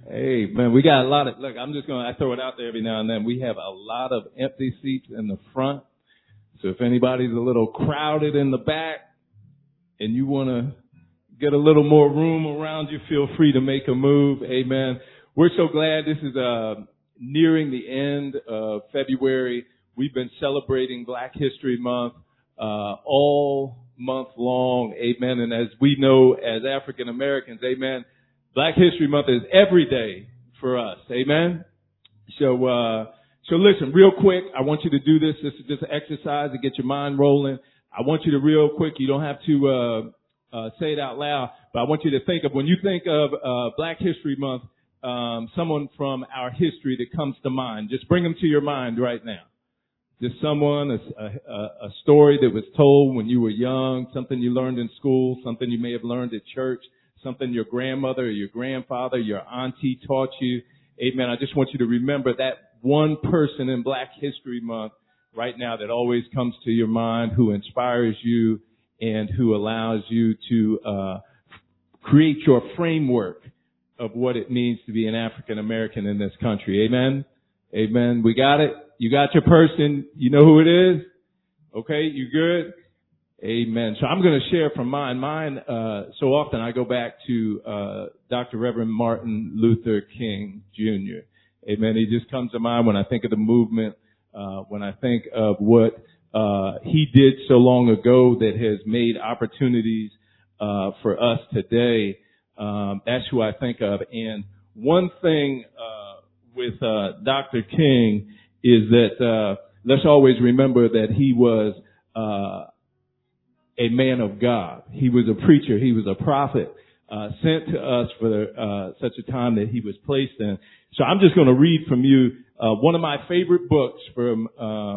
Hey, man, we got a lot of, look, I throw it out there every now and then. We have a lot of empty seats in the front. So if anybody's a little crowded in the back and you want to get a little more room around you, feel free to make a move. Amen. We're so glad this is nearing the end of February. We've been celebrating Black History Month all month long. Amen. And as we know as African Americans, amen, Black History Month is every day for us. Amen. So listen, real quick, I want you to do this. This is just an exercise to get your mind rolling. I want you to real quick, you don't have to say it out loud, but I want you to think of, when you think of Black History Month, someone from our history that comes to mind. Just bring them to your mind right now. Just someone, a story that was told when you were young, something you learned in school, something you may have learned at church, something your grandmother or your grandfather, your auntie taught you. Amen. I just want you to remember that one person in Black History Month right now that always comes to your mind, who inspires you and who allows you to create your framework of what it means to be an African American in this country. Amen. Amen. We got it. You got your person. You know who it is? Okay. You good? Amen. So I'm going to share from mine. So often I go back to Dr. Reverend Martin Luther King Jr. Amen. He just comes to mind when I think of the movement, when I think of what he did so long ago that has made opportunities for us today. That's who I think of. And one thing with Dr. King is that let's always remember that he was a man of God. He was a preacher. He was a prophet sent to us for such a time that he was placed in. So I'm just going to read from you one of my favorite books from,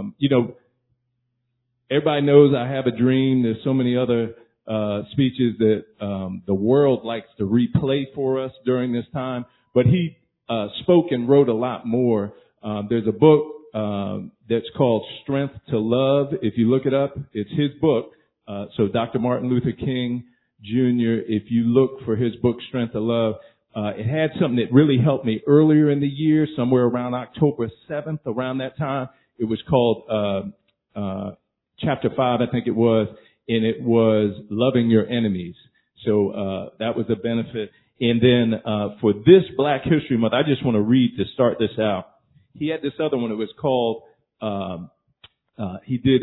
everybody knows I have a dream. There's so many other speeches that the world likes to replay for us during this time. But he spoke and wrote a lot more. There's a book that's called Strength to Love. If you look it up, it's his book. So Dr. Martin Luther King Jr., if you look for his book, Strength to Love, it had something that really helped me earlier in the year, somewhere around October 7th, around that time. It was called Chapter 5, I think it was, and it was Loving Your Enemies. So that was a benefit. And then for this Black History Month, I just want to read to start this out. He had this other one. It was called, he did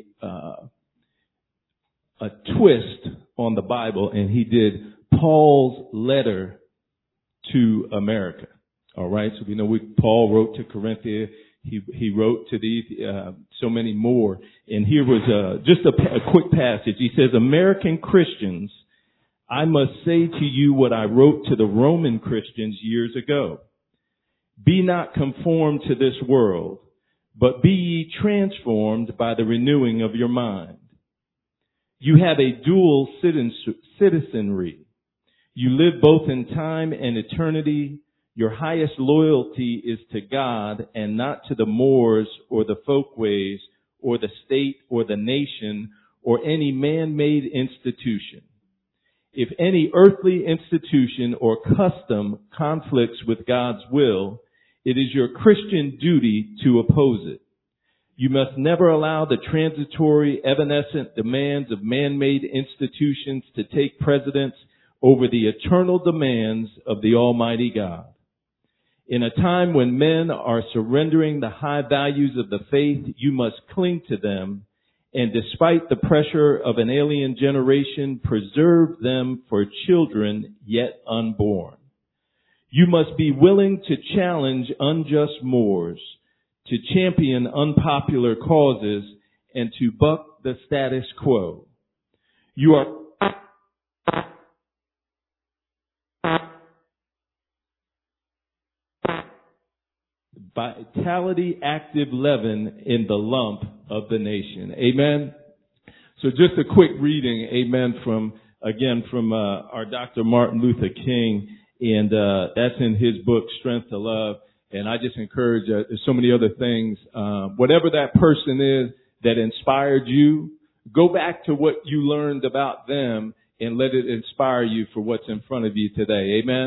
a twist on the Bible, and he did Paul's letter to America. All right. So we know Paul wrote to Corinthia. He wrote to these, so many more. And here was just a quick passage. He says, American Christians, I must say to you what I wrote to the Roman Christians years ago. Be not conformed to this world, but be ye transformed by the renewing of your mind. You have a dual citizenry. You live both in time and eternity. Your highest loyalty is to God and not to the Moors or the folkways or the state or the nation or any man-made institution. If any earthly institution or custom conflicts with God's will, it is your Christian duty to oppose it. You must never allow the transitory, evanescent demands of man-made institutions to take precedence over the eternal demands of the Almighty God. In a time when men are surrendering the high values of the faith, you must cling to them, and despite the pressure of an alien generation, preserve them for children yet unborn. You must be willing to challenge unjust Moors, to champion unpopular causes, and to buck the status quo. You are vitality active leaven in the lump of the nation. Amen. So just a quick reading, amen, from our Dr. Martin Luther King, and that's in his book, Strength to Love. And I just encourage, there's so many other things, whatever that person is that inspired you, go back to what you learned about them and let it inspire you for what's in front of you today. Amen.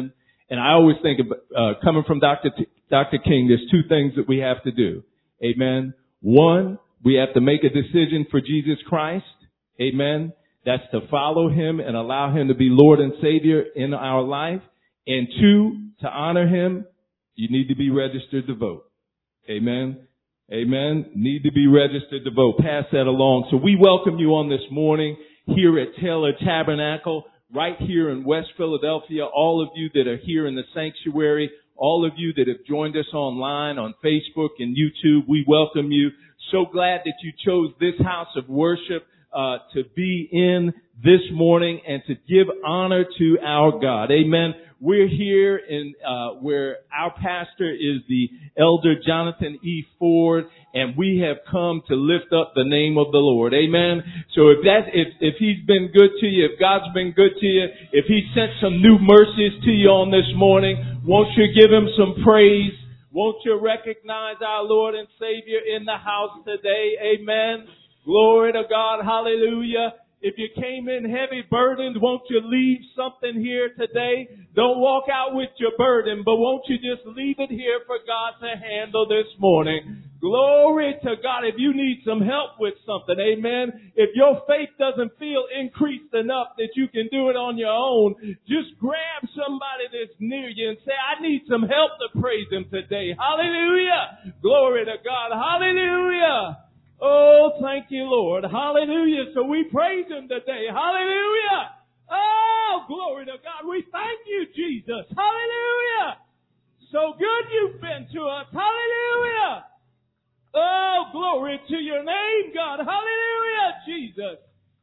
And I always think of, coming from Dr. King, there's two things that we have to do. Amen. One, we have to make a decision for Jesus Christ. Amen. That's to follow him and allow him to be Lord and Savior in our life. And two, to honor him, you need to be registered to vote. Amen. Amen. Need to be registered to vote. Pass that along. So we welcome you on this morning here at Taylor Tabernacle, right here in West Philadelphia. All of you that are here in the sanctuary, all of you that have joined us online on Facebook and YouTube, we welcome you. So glad that you chose this house of worship to be in this morning and to give honor to our God. Amen. We're here in where our pastor is the Elder Jonathan E. Ford, and we have come to lift up the name of the Lord. Amen. So if he's been good to you, if God's been good to you, if he sent some new mercies to you on this morning, won't you give him some praise? Won't you recognize our Lord and Savior in the house today? Amen. Glory to God. Hallelujah. If you came in heavy burdened, won't you leave something here today? Don't walk out with your burden, but won't you just leave it here for God to handle this morning? Glory to God. If you need some help with something, amen. If your faith doesn't feel increased enough that you can do it on your own, just grab somebody that's near you and say, I need some help to praise him today. Hallelujah. Glory to God. Hallelujah. Oh, thank you, Lord. Hallelujah. So we praise him today. Hallelujah. Oh, glory to God. We thank you, Jesus. Hallelujah. So good you've been to us. Hallelujah. Oh, glory to your name, God. Hallelujah, Jesus.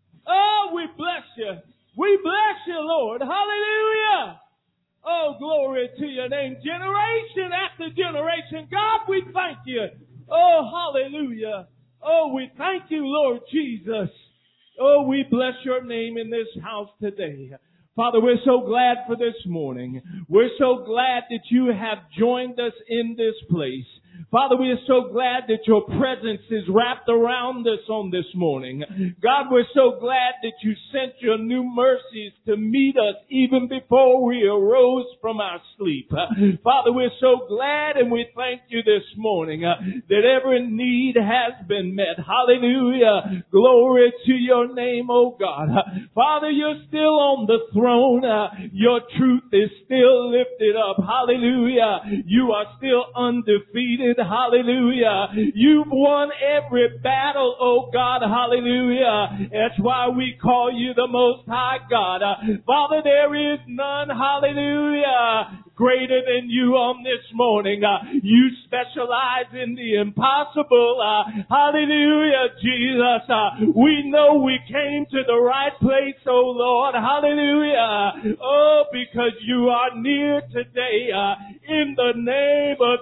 Oh, we bless you. We bless you, Lord. Hallelujah. Oh, glory to your name. Generation after generation. God, we thank you. Oh, hallelujah. Oh, we thank you, Lord Jesus. Oh, we bless your name in this house today. Father, we're so glad for this morning. We're so glad that you have joined us in this place. Father, we are so glad that your presence is wrapped around us on this morning. God, we're so glad that you sent your new mercies to meet us even before we arose from our sleep. Father, we're so glad and we thank you this morning that every need has been met. Hallelujah. Glory to your name, oh God. Father, you're still on the throne. Your truth is still lifted up. Hallelujah. You are still undefeated. Hallelujah. You've won every battle, oh God. Hallelujah. That's why we call you the Most High God. Father, there is none, hallelujah, greater than you on this morning. You specialize in the impossible. Hallelujah, Jesus. We know we came to the right place, oh Lord. Hallelujah. Oh, because you are near today in the name of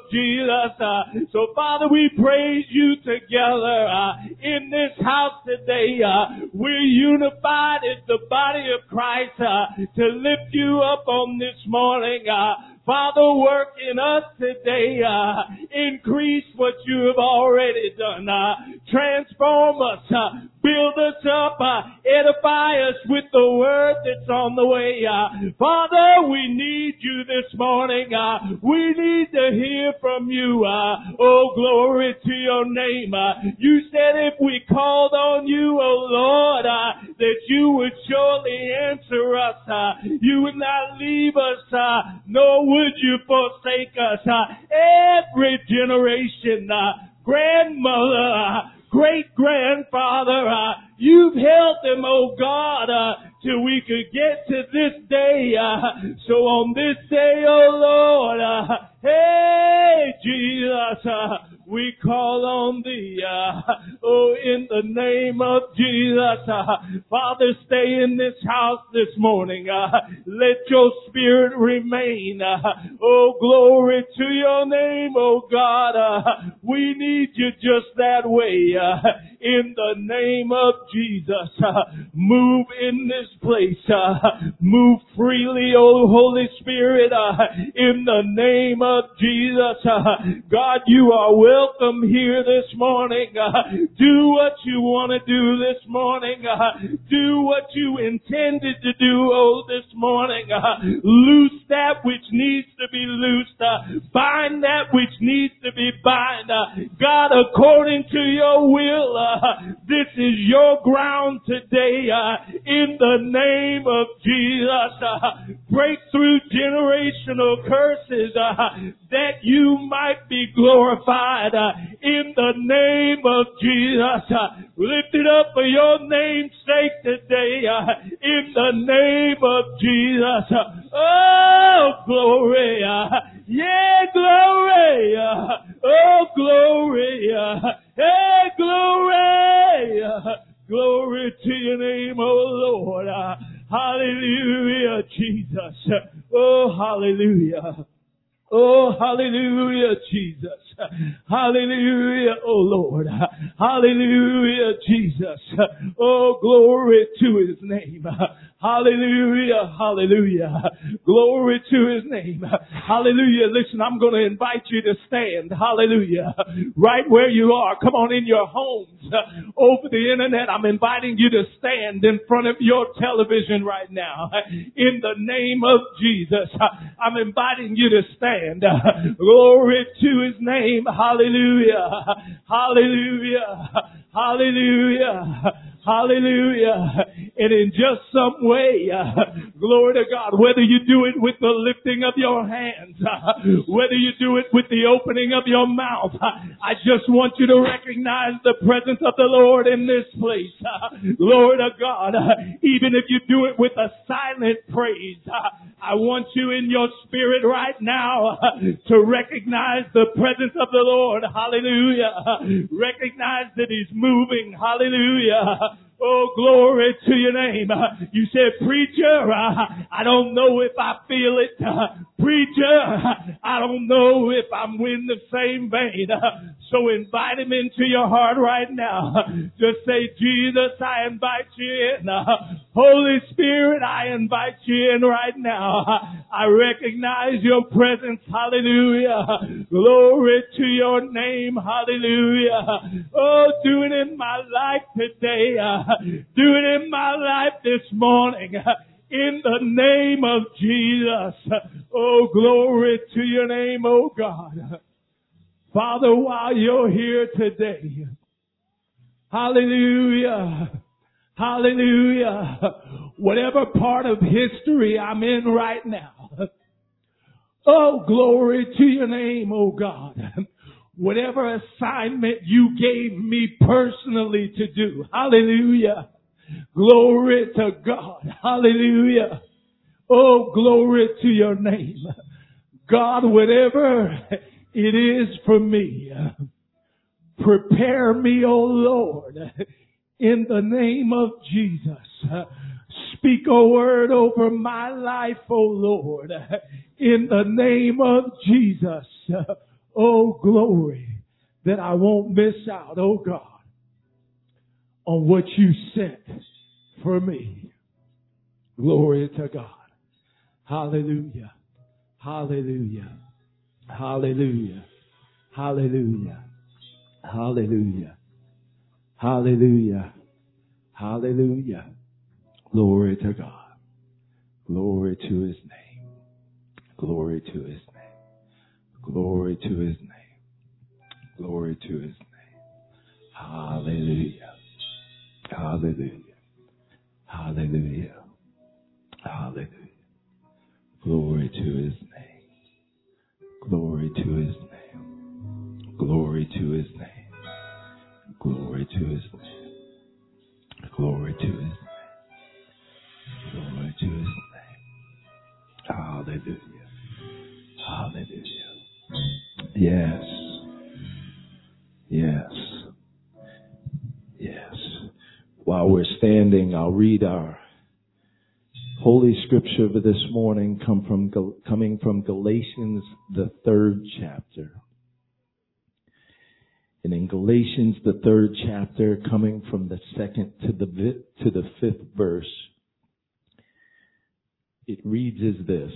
Jesus. So, Father, we praise you together in this house today. We're unified as the body of Christ to lift you up on this morning. Father, work in us today. Increase what you have already done. Transform us. Build us up. Edify us with the word that's on the way. Father, we need you this morning. We need to hear from you. Oh, glory to your name. You said if we called on you, oh Lord, that you would surely answer us. You would not leave us, nor would you forsake us. Every generation, grandmother, great-grandfather, you've held them, oh God, till we could get to this day. So on this day, oh Lord, hey, Jesus, we call on thee, oh, in the name of Jesus. Father, stay in this house this morning. Let your spirit remain. Oh, glory to your name, oh God. We need you just that way. In the name of Jesus, move in this place. Move freely, oh Holy Spirit, in the name of Jesus. God, you are welcome here this morning. Do what you want to do this morning. Do what you intended to do, oh, this morning. Loose that which needs to be loosed. Bind that which needs to be bind. God, according to your will, this is your ground today. In the name of Jesus, break through generational curses that you might be glorified. In the name of Jesus, lift it up for your name's sake today. In the name of Jesus. Oh, glory. Yeah, glory. Oh, glory. Hey, glory. Glory to your name, oh Lord. Hallelujah, Jesus. Oh, hallelujah. Oh, hallelujah, Jesus. Hallelujah, oh Lord. Hallelujah, Jesus. Oh, glory to his name. Hallelujah, hallelujah. Glory to his name. Hallelujah. Listen, I'm going to invite you to stand. Hallelujah. Right where you are. Come on, in your homes, over the internet. I'm inviting you to stand in front of your television right now. In the name of Jesus, I'm inviting you to stand. Glory to his name. Hallelujah. Hallelujah. Hallelujah. Hallelujah. And in just some way, glory to God, whether you do it with the lifting of your hands, whether you do it with the opening of your mouth, I just want you to recognize the presence of the Lord in this place. Glory to God. Even if you do it with a silent praise, I want you in your spirit right now to recognize the presence of the Lord. Hallelujah. Recognize that he's moving. Hallelujah. Oh, glory to your name. You said, preacher, I don't know if I feel it. Preacher, I don't know if I'm in the same vein. So invite him into your heart right now. Just say, Jesus, I invite you in. Holy Spirit, I invite you in right now. I recognize your presence. Hallelujah. Glory to your name. Hallelujah. Oh, do it in my life today. Do it in my life this morning. In the name of Jesus. Oh, glory to your name, oh God. Father, while you're here today, hallelujah, hallelujah, whatever part of history I'm in right now, oh, glory to your name, oh God. Whatever assignment you gave me personally to do, hallelujah, glory to God, hallelujah, oh, glory to your name. God, whatever it is for me, prepare me, oh Lord, in the name of Jesus. Speak a word over my life, oh Lord, in the name of Jesus. Oh, glory, that I won't miss out, oh God, on what you sent for me. Glory to God. Hallelujah. Hallelujah. Hallelujah. Hallelujah. Hallelujah. Hallelujah. Hallelujah. Glory to God. Glory to his name. Glory to his name. Glory to his name. Glory to his name. Hallelujah. Hallelujah. Hallelujah. Hallelujah. Glory to his name. Glory to his name. Glory to his name. Glory to his name. Glory to his name. Glory to his name. Hallelujah. Hallelujah. Yes. Yes. Yes. While we're standing, I'll read our Holy Scripture for this morning coming from Galatians, the 3rd chapter. And in Galatians, the 3rd chapter, coming from the 2nd to the 5th verse, it reads as this.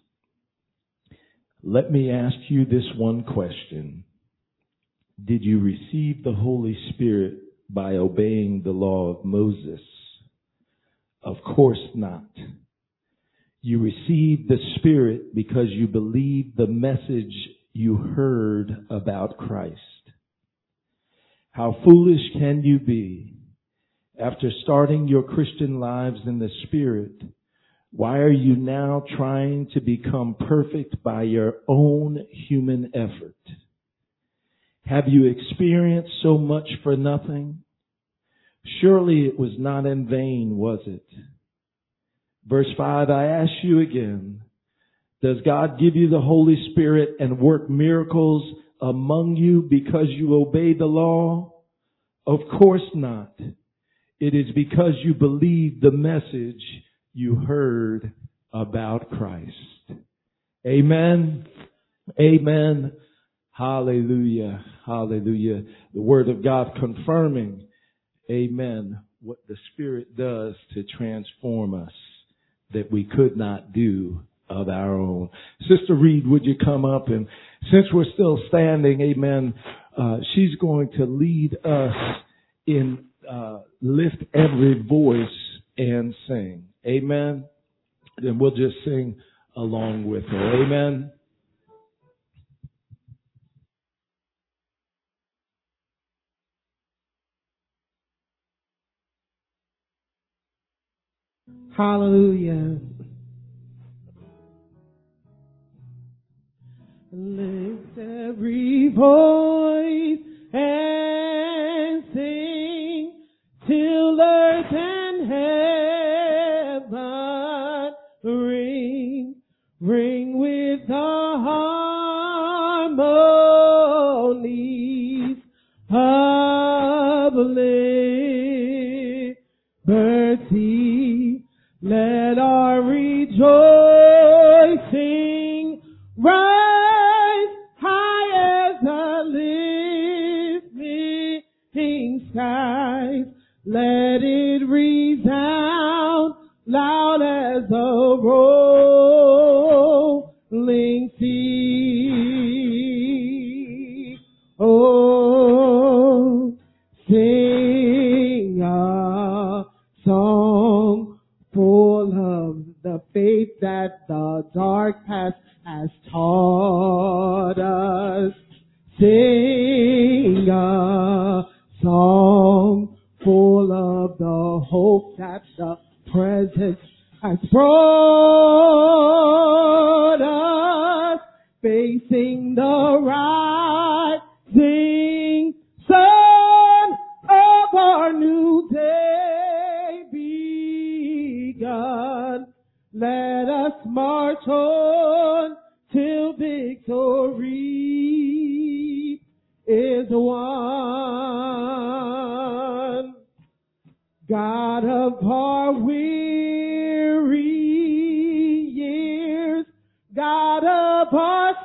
Let me ask you this one question. Did you receive the Holy Spirit by obeying the law of Moses? Of course not. You received the Spirit because you believed the message you heard about Christ. How foolish can you be? After starting your Christian lives in the Spirit, why are you now trying to become perfect by your own human effort? Have you experienced so much for nothing? Surely it was not in vain, was it? Verse 5, I ask you again, does God give you the Holy Spirit and work miracles among you because you obey the law? Of course not. It is because you believe the message you heard about Christ. Amen. Amen. Hallelujah. Hallelujah. The Word of God confirming, amen, what the Spirit does to transform us that we could not do of our own. Sister Reed, would you come up? And since we're still standing, amen, she's going to lead us in Lift Every Voice and Sing. Amen. Then we'll just sing along with her. Amen. Hallelujah. Lift every voice and sing till earth and heaven ring, ring with the harmonies of liberty. Let our rejoicing rise high as the lifting skies. Let it resound loud as a rolling sea. Oh, sing a song full of the faith that the dark past has taught us. Sing a song full of the hope that the present has brought us. Facing the rising sun of our new day begun. Let us march on till victory is won. God of our weary years, God of our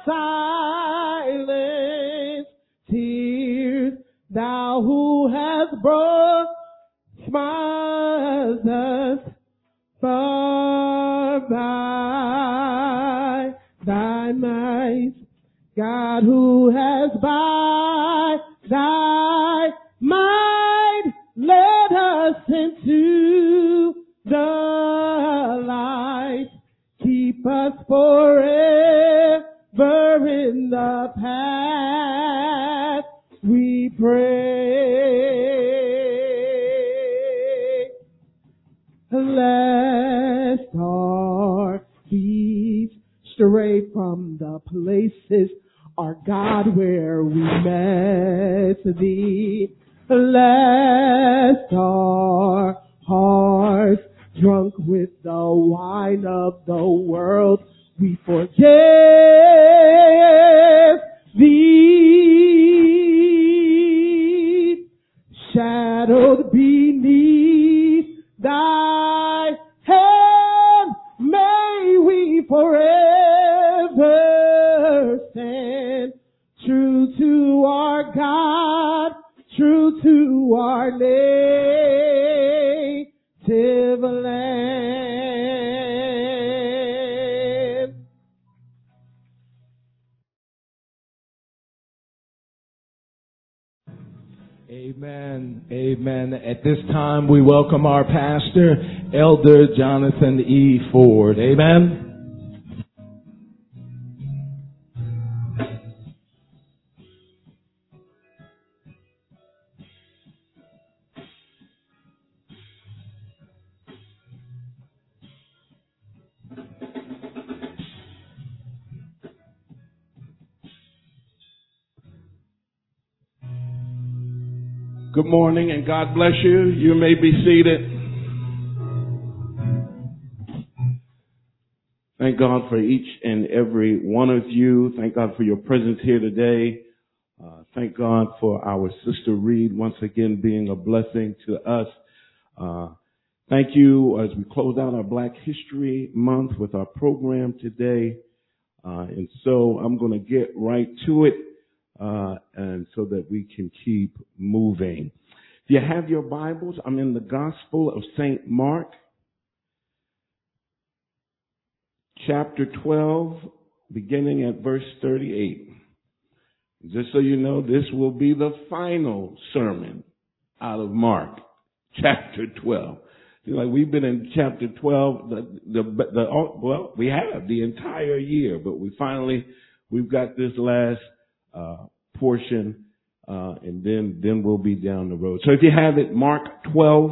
silent tears, thou who hast brought smiles us far by thy might, God who has by thy might led us into the light. Keep us forever in the path, we pray. Lest our feet stray from the places, our God, where we met thee. Lest our hearts, drunk with the wine of the world, we forget thee. Shadowed beneath thy hand, may we forever stand, true to our God, true to our native land. Amen. Amen. At this time, we welcome our pastor, Elder Jonathan E. Ford. Amen. Good morning and God bless you. You may be seated. Thank God for each and every one of you. Thank God for your presence here today. Thank God for our sister Reed once again being a blessing to us. Thank you as we close out our Black History Month with our program today. And so I'm going to get right to it. And so that we can keep moving. If you have your Bibles, I'm in the Gospel of St. Mark, chapter 12, beginning at verse 38. Just so you know, this will be the final sermon out of Mark, chapter 12. Like we've been in chapter 12, well, we have the entire year, but we've got this last portion, and then we'll be down the road. So if you have it, Mark 12,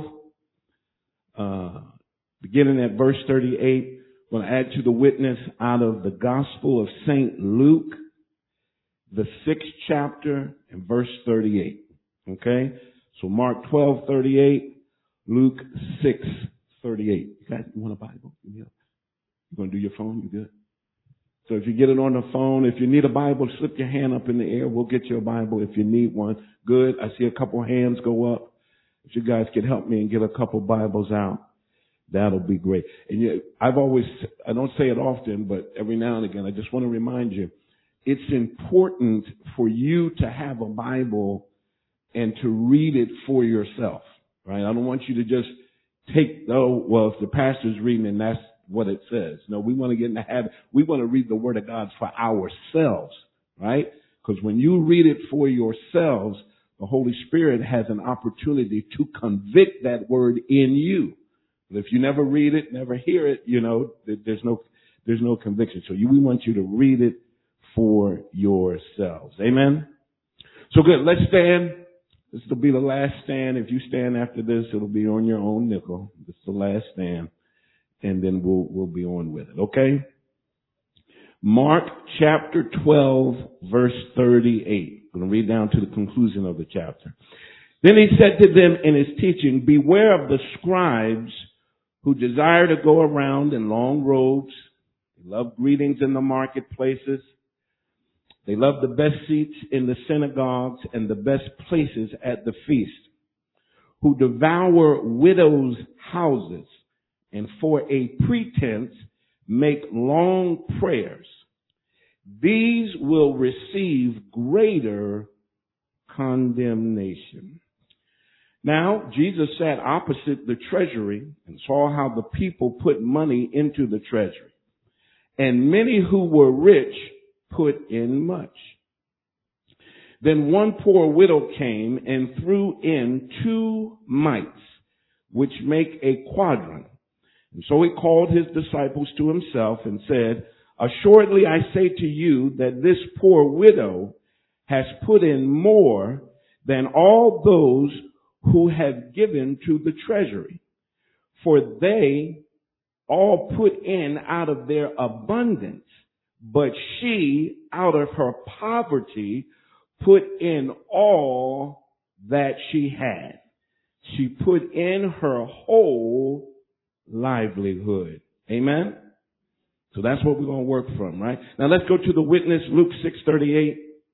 beginning at verse 38, I'm going to add to the witness out of the Gospel of St. Luke, the 6th chapter and verse 38. Okay? So Mark 12:38, Luke 6:38. You guys, you want a Bible? You going to do your phone? You good? So if you get it on the phone, if you need a Bible, slip your hand up in the air. We'll get you a Bible if you need one. Good. I see a couple hands go up. If you guys could help me and get a couple Bibles out, that'll be great. And I don't say it often, but every now and again, I just want to remind you, it's important for you to have a Bible and to read it for yourself, right? I don't want you to just if the pastor's reading and that's what it says. No, we want to get in the habit. We want to read the Word of God for ourselves, right? Because when you read it for yourselves, the Holy Spirit has an opportunity to convict that Word in you. But if you never read it, never hear it, there's no conviction. So we want you to read it for yourselves. Amen? So good. Let's stand. This will be the last stand. If you stand after this, it'll be on your own nickel. This is the last stand. And then we'll be on with it, okay? Mark chapter 12, verse 38. I'm going to read down to the conclusion of the chapter. Then he said to them in his teaching, beware of the scribes who desire to go around in long robes. They love greetings in the marketplaces. They love the best seats in the synagogues and the best places at the feast. Who devour widows' houses, and for a pretense make long prayers. These will receive greater condemnation. Now, Jesus sat opposite the treasury and saw how the people put money into the treasury. And many who were rich put in much. Then one poor widow came and threw in 2 mites, which make a quadrant. And so he called his disciples to himself and said, assuredly I say to you that this poor widow has put in more than all those who have given to the treasury. For they all put in out of their abundance, but she, out of her poverty, put in all that she had. She put in her whole livelihood. Amen? So that's what we're going to work from, right? Now let's go to the witness, Luke 6:38.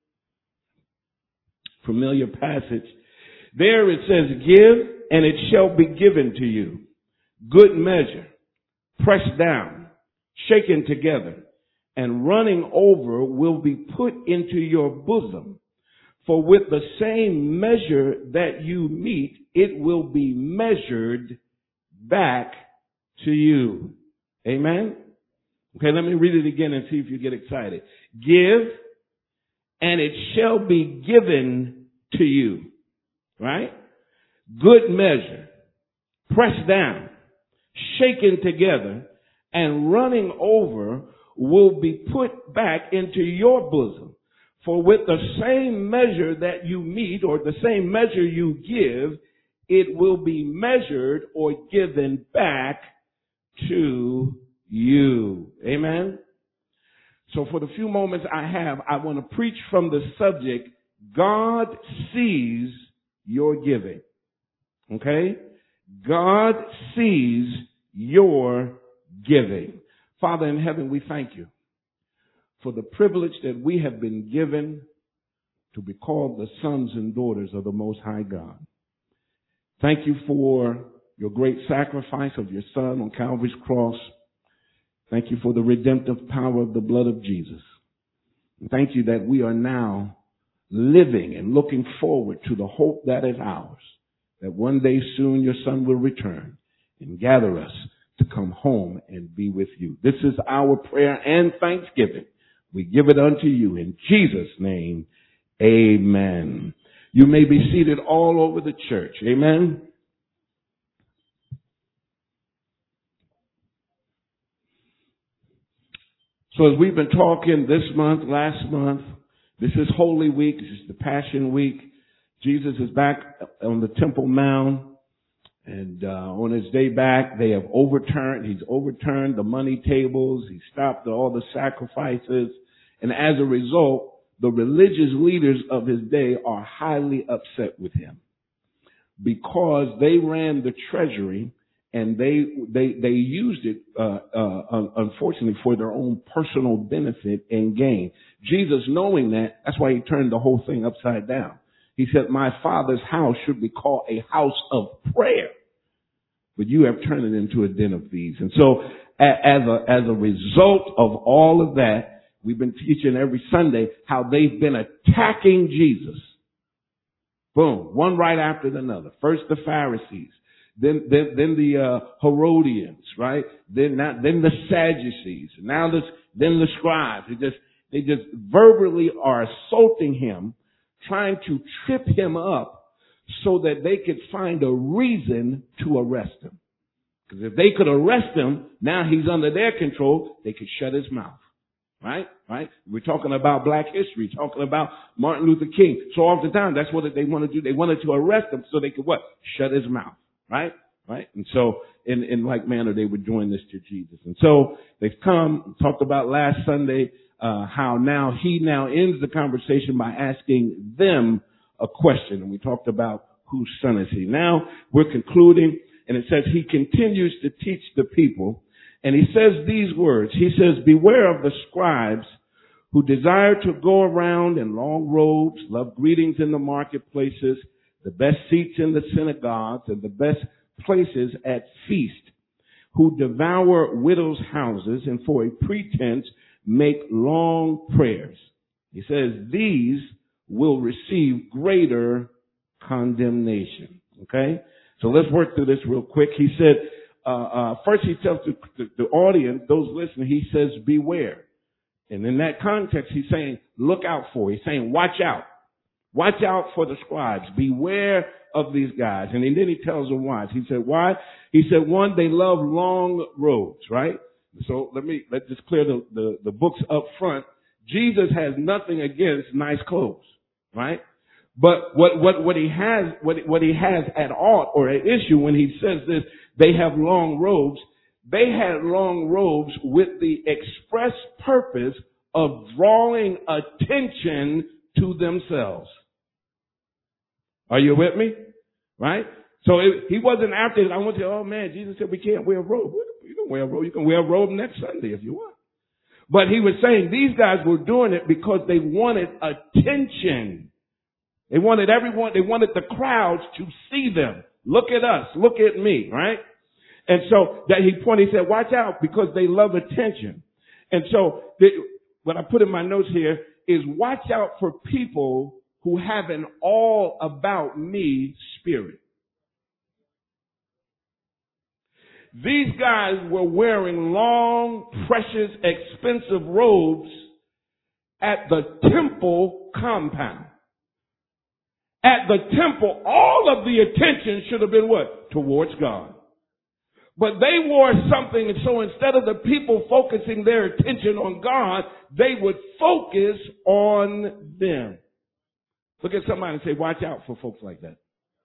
Familiar passage. There it says, give and it shall be given to you. Good measure, pressed down, shaken together, and running over will be put into your bosom. For with the same measure that you meet, it will be measured back to you. Amen? Okay, let me read it again and see if you get excited. Give, and it shall be given to you. right? Good measure, pressed down, shaken together, and running over will be put back into your bosom. For with the same measure that you meet, or the same measure you give, it will be measured or given back to you. Amen? So for the few moments I have, I want to preach from the subject, God sees your giving. Okay? God sees your giving. Father in heaven, we thank you for the privilege that we have been given to be called the sons and daughters of the Most High God. Thank you for your great sacrifice of your Son on Calvary's cross. Thank you for the redemptive power of the blood of Jesus. And thank you that we are now living and looking forward to the hope that is ours, that one day soon your Son will return and gather us to come home and be with you. This is our prayer and thanksgiving. We give it unto you in Jesus' name. Amen. You may be seated all over the church. Amen. So as we've been talking this month, last month, this is Holy Week. This is the Passion Week. Jesus is back on the Temple Mount. And on his day back, he's overturned the money tables. He stopped all the sacrifices. And as a result, the religious leaders of his day are highly upset with him because they ran the treasury and they used it, unfortunately, for their own personal benefit and gain. Jesus, knowing that, that's why he turned the whole thing upside down. He said, my Father's house should be called a house of prayer, but you have turned it into a den of thieves. And so as a result of all of that, we've been teaching every Sunday how they've been attacking Jesus. Boom. One right after another. First the Pharisees, then the Herodians, right? Then the Sadducees, then the scribes. They just verbally are assaulting him, trying to trip him up so that they could find a reason to arrest him. Because if they could arrest him, now he's under their control, they could shut his mouth. Right? We're talking about black history, talking about Martin Luther King. So oftentimes that's what they want to do. They wanted to arrest him so they could what? Shut his mouth. Right? And so in like manner, they would join this to Jesus. And so they've come, talked about last Sunday, how he now ends the conversation by asking them a question. And we talked about whose son is he. Now we're concluding, and it says he continues to teach the people. And he says these words. He says, beware of the scribes who desire to go around in long robes, love greetings in the marketplaces, the best seats in the synagogues, and the best places at feast, who devour widows' houses and for a pretense make long prayers. He says these will receive greater condemnation. Okay? So let's work through this real quick. He said, first he tells the audience, those listening, he says, beware. And in that context, he's saying, look out for. He's saying, watch out. Watch out for the scribes. Beware of these guys. And then he tells them why. He said, why? He said, one, they love long robes, right? So let's just clear the books up front. Jesus has nothing against nice clothes, right? But what he has at all, or an issue when he says this, they have long robes. They had long robes with the express purpose of drawing attention to themselves. Are you with me? Right? So he wasn't after it. I want to say, oh man, Jesus said we can't wear a robe. You can wear a robe. You can wear a robe next Sunday if you want. But he was saying these guys were doing it because they wanted attention. They wanted the crowds to see them. Look at us. Look at me, right? And so that he said, watch out because they love attention. And so what I put in my notes here is watch out for people who have an all about me spirit. These guys were wearing long, precious, expensive robes at the temple compound. At the temple, all of the attention should have been what? Towards God. But they wore something, and so instead of the people focusing their attention on God, they would focus on them. Look at somebody and say, watch out for folks like that.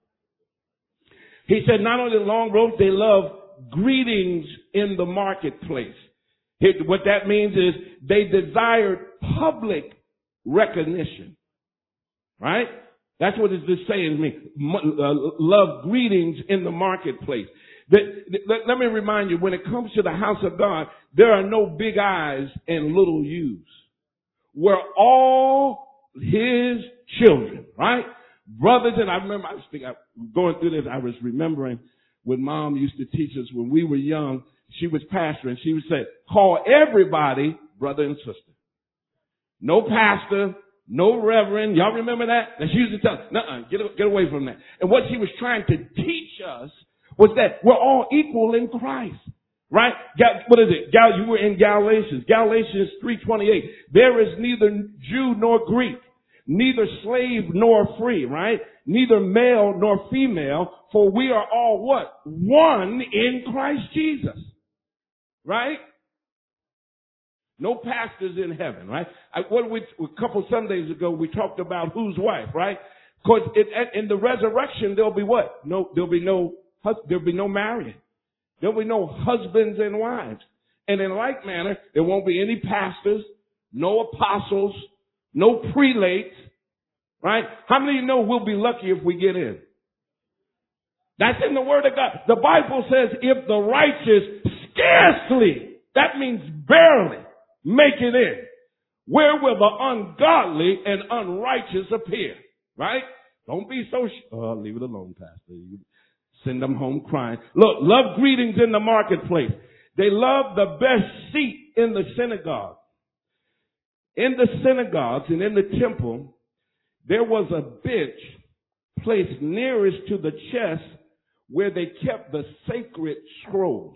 He said not only the long robes, they love greetings in the marketplace. What that means is they desired public recognition. Right? That's what this saying means. Love greetings in the marketplace. Let me remind you, when it comes to the house of God, there are no big I's and little U's. We're all His children, right? Brothers, and I remember, going through this, I was remembering when Mom used to teach us when we were young. She was pastor, and she would say, call everybody brother and sister. No pastor, no reverend. Y'all remember that? And she used to tell us, nuh-uh, get away from that. And what she was trying to teach us was that we're all equal in Christ. Right? What is it? You were in Galatians. Galatians 3:28. There is neither Jew nor Greek, neither slave nor free, right? Neither male nor female, for we are all what? One in Christ Jesus. Right? No pastors in heaven, right? A couple Sundays ago, we talked about whose wife, right? Because in the resurrection, there'll be what? There'll be no marrying. There'll be no husbands and wives. And in like manner, there won't be any pastors, no apostles, no prelates, right? How many of you know we'll be lucky if we get in? That's in the Word of God. The Bible says if the righteous scarcely, that means barely, make it in, where will the ungodly and unrighteous appear? Right? Don't be so leave it alone, Pastor. Send them home crying. Look, love greetings in the marketplace. They love the best seat in the synagogue. In the synagogues and in the temple, there was a bench placed nearest to the chest where they kept the sacred scrolls.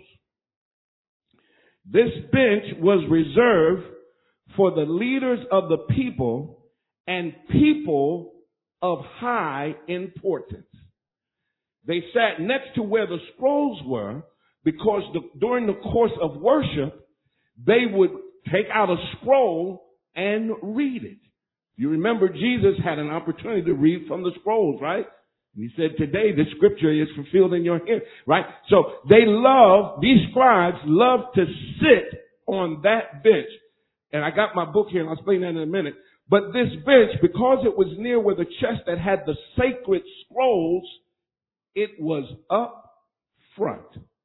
This bench was reserved for the leaders of the people and people of high importance. They sat next to where the scrolls were because during the course of worship, they would take out a scroll and read it. You remember Jesus had an opportunity to read from the scrolls, right? And he said, today the scripture is fulfilled in your hearing, right? So these scribes love to sit on that bench. And I got my book here and I'll explain that in a minute. But this bench, because it was near where the chest that had the sacred scrolls, it was up front.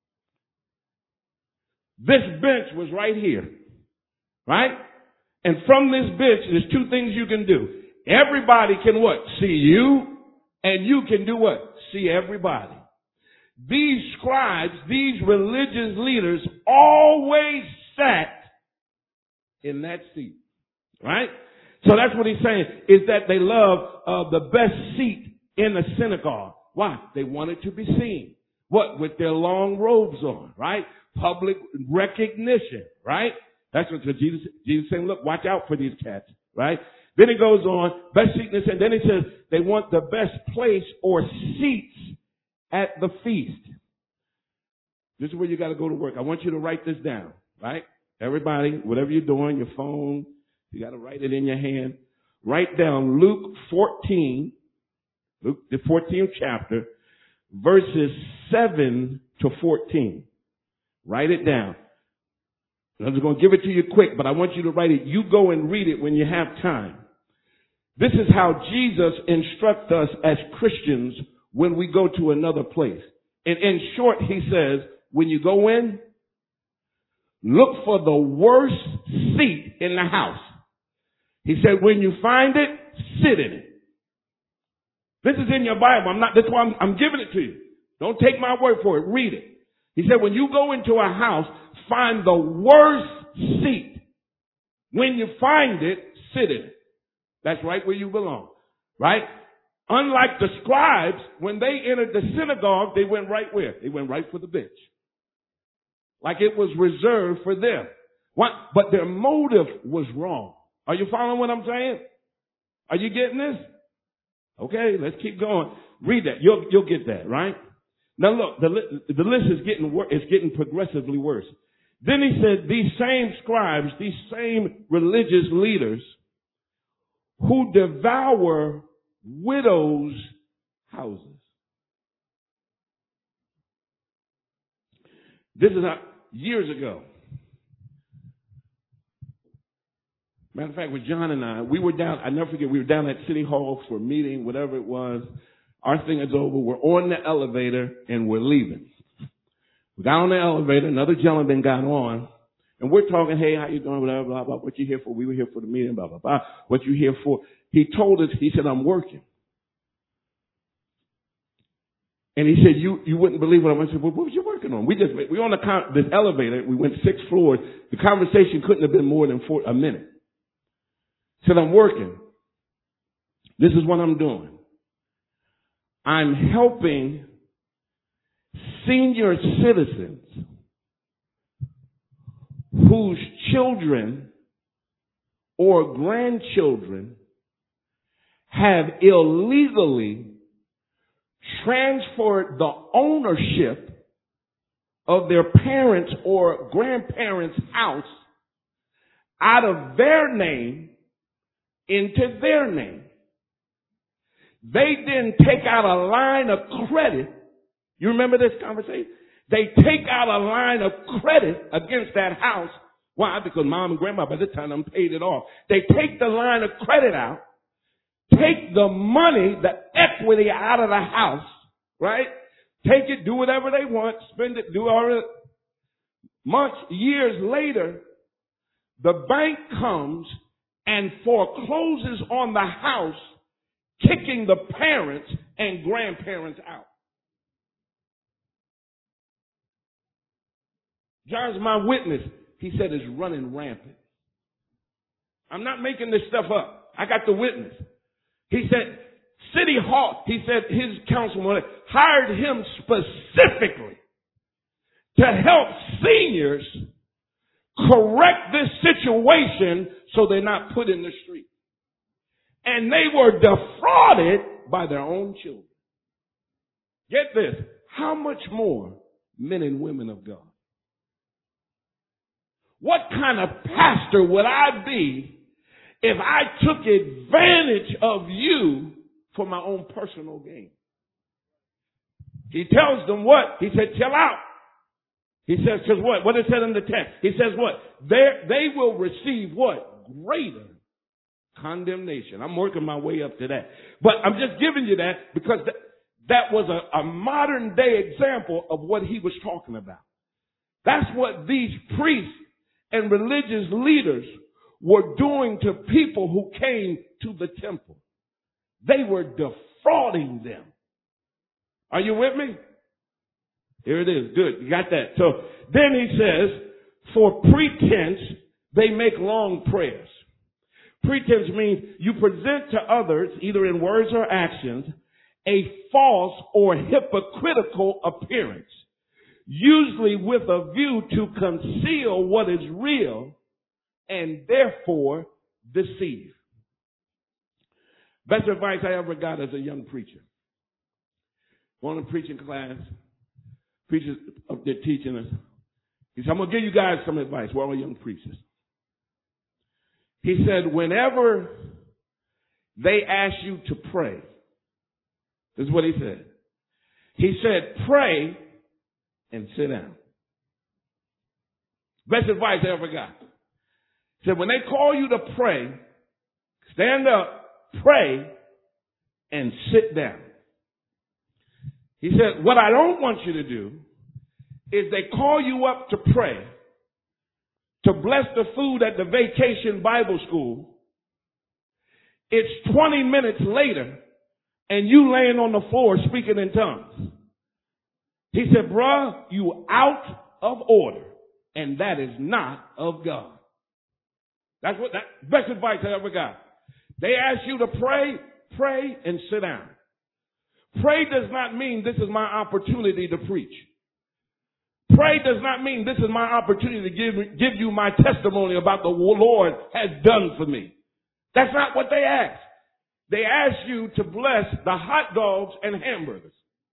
This bench was right here, right? And from this bench, there's two things you can do. Everybody can what? See you, and you can do what? See everybody. These scribes, these religious leaders always sat in that seat, right? So that's what he's saying, is that they love the best seat in the synagogue. Why? They wanted to be seen. What? With their long robes on, right? Public recognition, right? That's what Jesus saying, look, watch out for these cats, right? Then it goes on, best seat, and then it says they want the best place or seats at the feast. This is where you got to go to work. I want you to write this down, right? Everybody, whatever you're doing, your phone, you got to write it in your hand. Write down Luke 14, Luke, the 14th chapter, verses 7 to 14. Write it down. I'm just going to give it to you quick, but I want you to write it. You go and read it when you have time. This is how Jesus instructs us as Christians when we go to another place. And in short, he says, when you go in, look for the worst seat in the house. He said, when you find it, sit in it. This is in your Bible. That's why I'm giving it to you. Don't take my word for it. Read it. He said, when you go into a house, find the worst seat. When you find it, sit in it. That's right where you belong. Right? Unlike the scribes, when they entered the synagogue, they went right where? They went right for the bench. Like it was reserved for them. What? But their motive was wrong. Are you following what I'm saying? Are you getting this? Okay, let's keep going. Read that. You'll get that, right? Now look, the list is getting progressively worse. Then he said, these same scribes, these same religious leaders who devour widows' houses. This is years ago. Matter of fact, with John and I, we were down, I never forget, we were down at City Hall for a meeting, whatever it was. Our thing is over. We're on the elevator and we're leaving. We got on the elevator, another gentleman got on, and we're talking, hey, how you doing, blah, blah, blah, what you here for? We were here for the meeting, blah, blah, blah. What you here for? He told us, he said, I'm working. And he said, you wouldn't believe what I said. Well, what was you working on? We were on this elevator. We went 6 floors. The conversation couldn't have been more than a minute. He said, I'm working. This is what I'm doing. I'm helping senior citizens whose children or grandchildren have illegally transferred the ownership of their parents' or grandparents' house out of their name into their name. They then take out a line of credit. You remember this conversation? They take out a line of credit against that house. Why? Because mom and grandma by this time them paid it off. They take the line of credit out, take the money, the equity out of the house, right? Take it, do whatever they want, spend it, do all it. Months, years later, the bank comes and forecloses on the house, kicking the parents and grandparents out. John's my witness. He said it's running rampant. I'm not making this stuff up. I got the witness. He said, City Hall, he said his councilman hired him specifically to help seniors correct this situation so they're not put in the street. And they were defrauded by their own children. Get this. How much more men and women of God? What kind of pastor would I be if I took advantage of you for my own personal gain? He tells them what? He said, chill out. He says, because what? What it said in the text? He says what? They will receive what? Greater condemnation. I'm working my way up to that. But I'm just giving you that because that was a modern day example of what he was talking about. That's what these priests and religious leaders were doing to people who came to the temple. They were defrauding them. Are you with me? Here it is. Good. You got that. So then he says, for pretense, they make long prayers. Pretense means you present to others, either in words or actions, a false or hypocritical appearance, usually with a view to conceal what is real and therefore deceive. Best advice I ever got as a young preacher. Going to preaching class, preachers up there teaching us. He said, I'm going to give you guys some advice. We're all young preachers. He said, whenever they ask you to pray, this is what he said. He said, pray and sit down. Best advice I ever got. He said, when they call you to pray, stand up, pray, and sit down. He said, what I don't want you to do is they call you up to pray, to bless the food at the Vacation Bible School. It's 20 minutes later, and you laying on the floor speaking in tongues. He said, bruh, you out of order, and that is not of God. That's best advice I ever got. They ask you to pray, pray, and sit down. Pray does not mean this is my opportunity to preach. Pray does not mean this is my opportunity to give you my testimony about the Lord has done for me. That's not what they ask. they ask you to bless the hot dogs and hamburgers.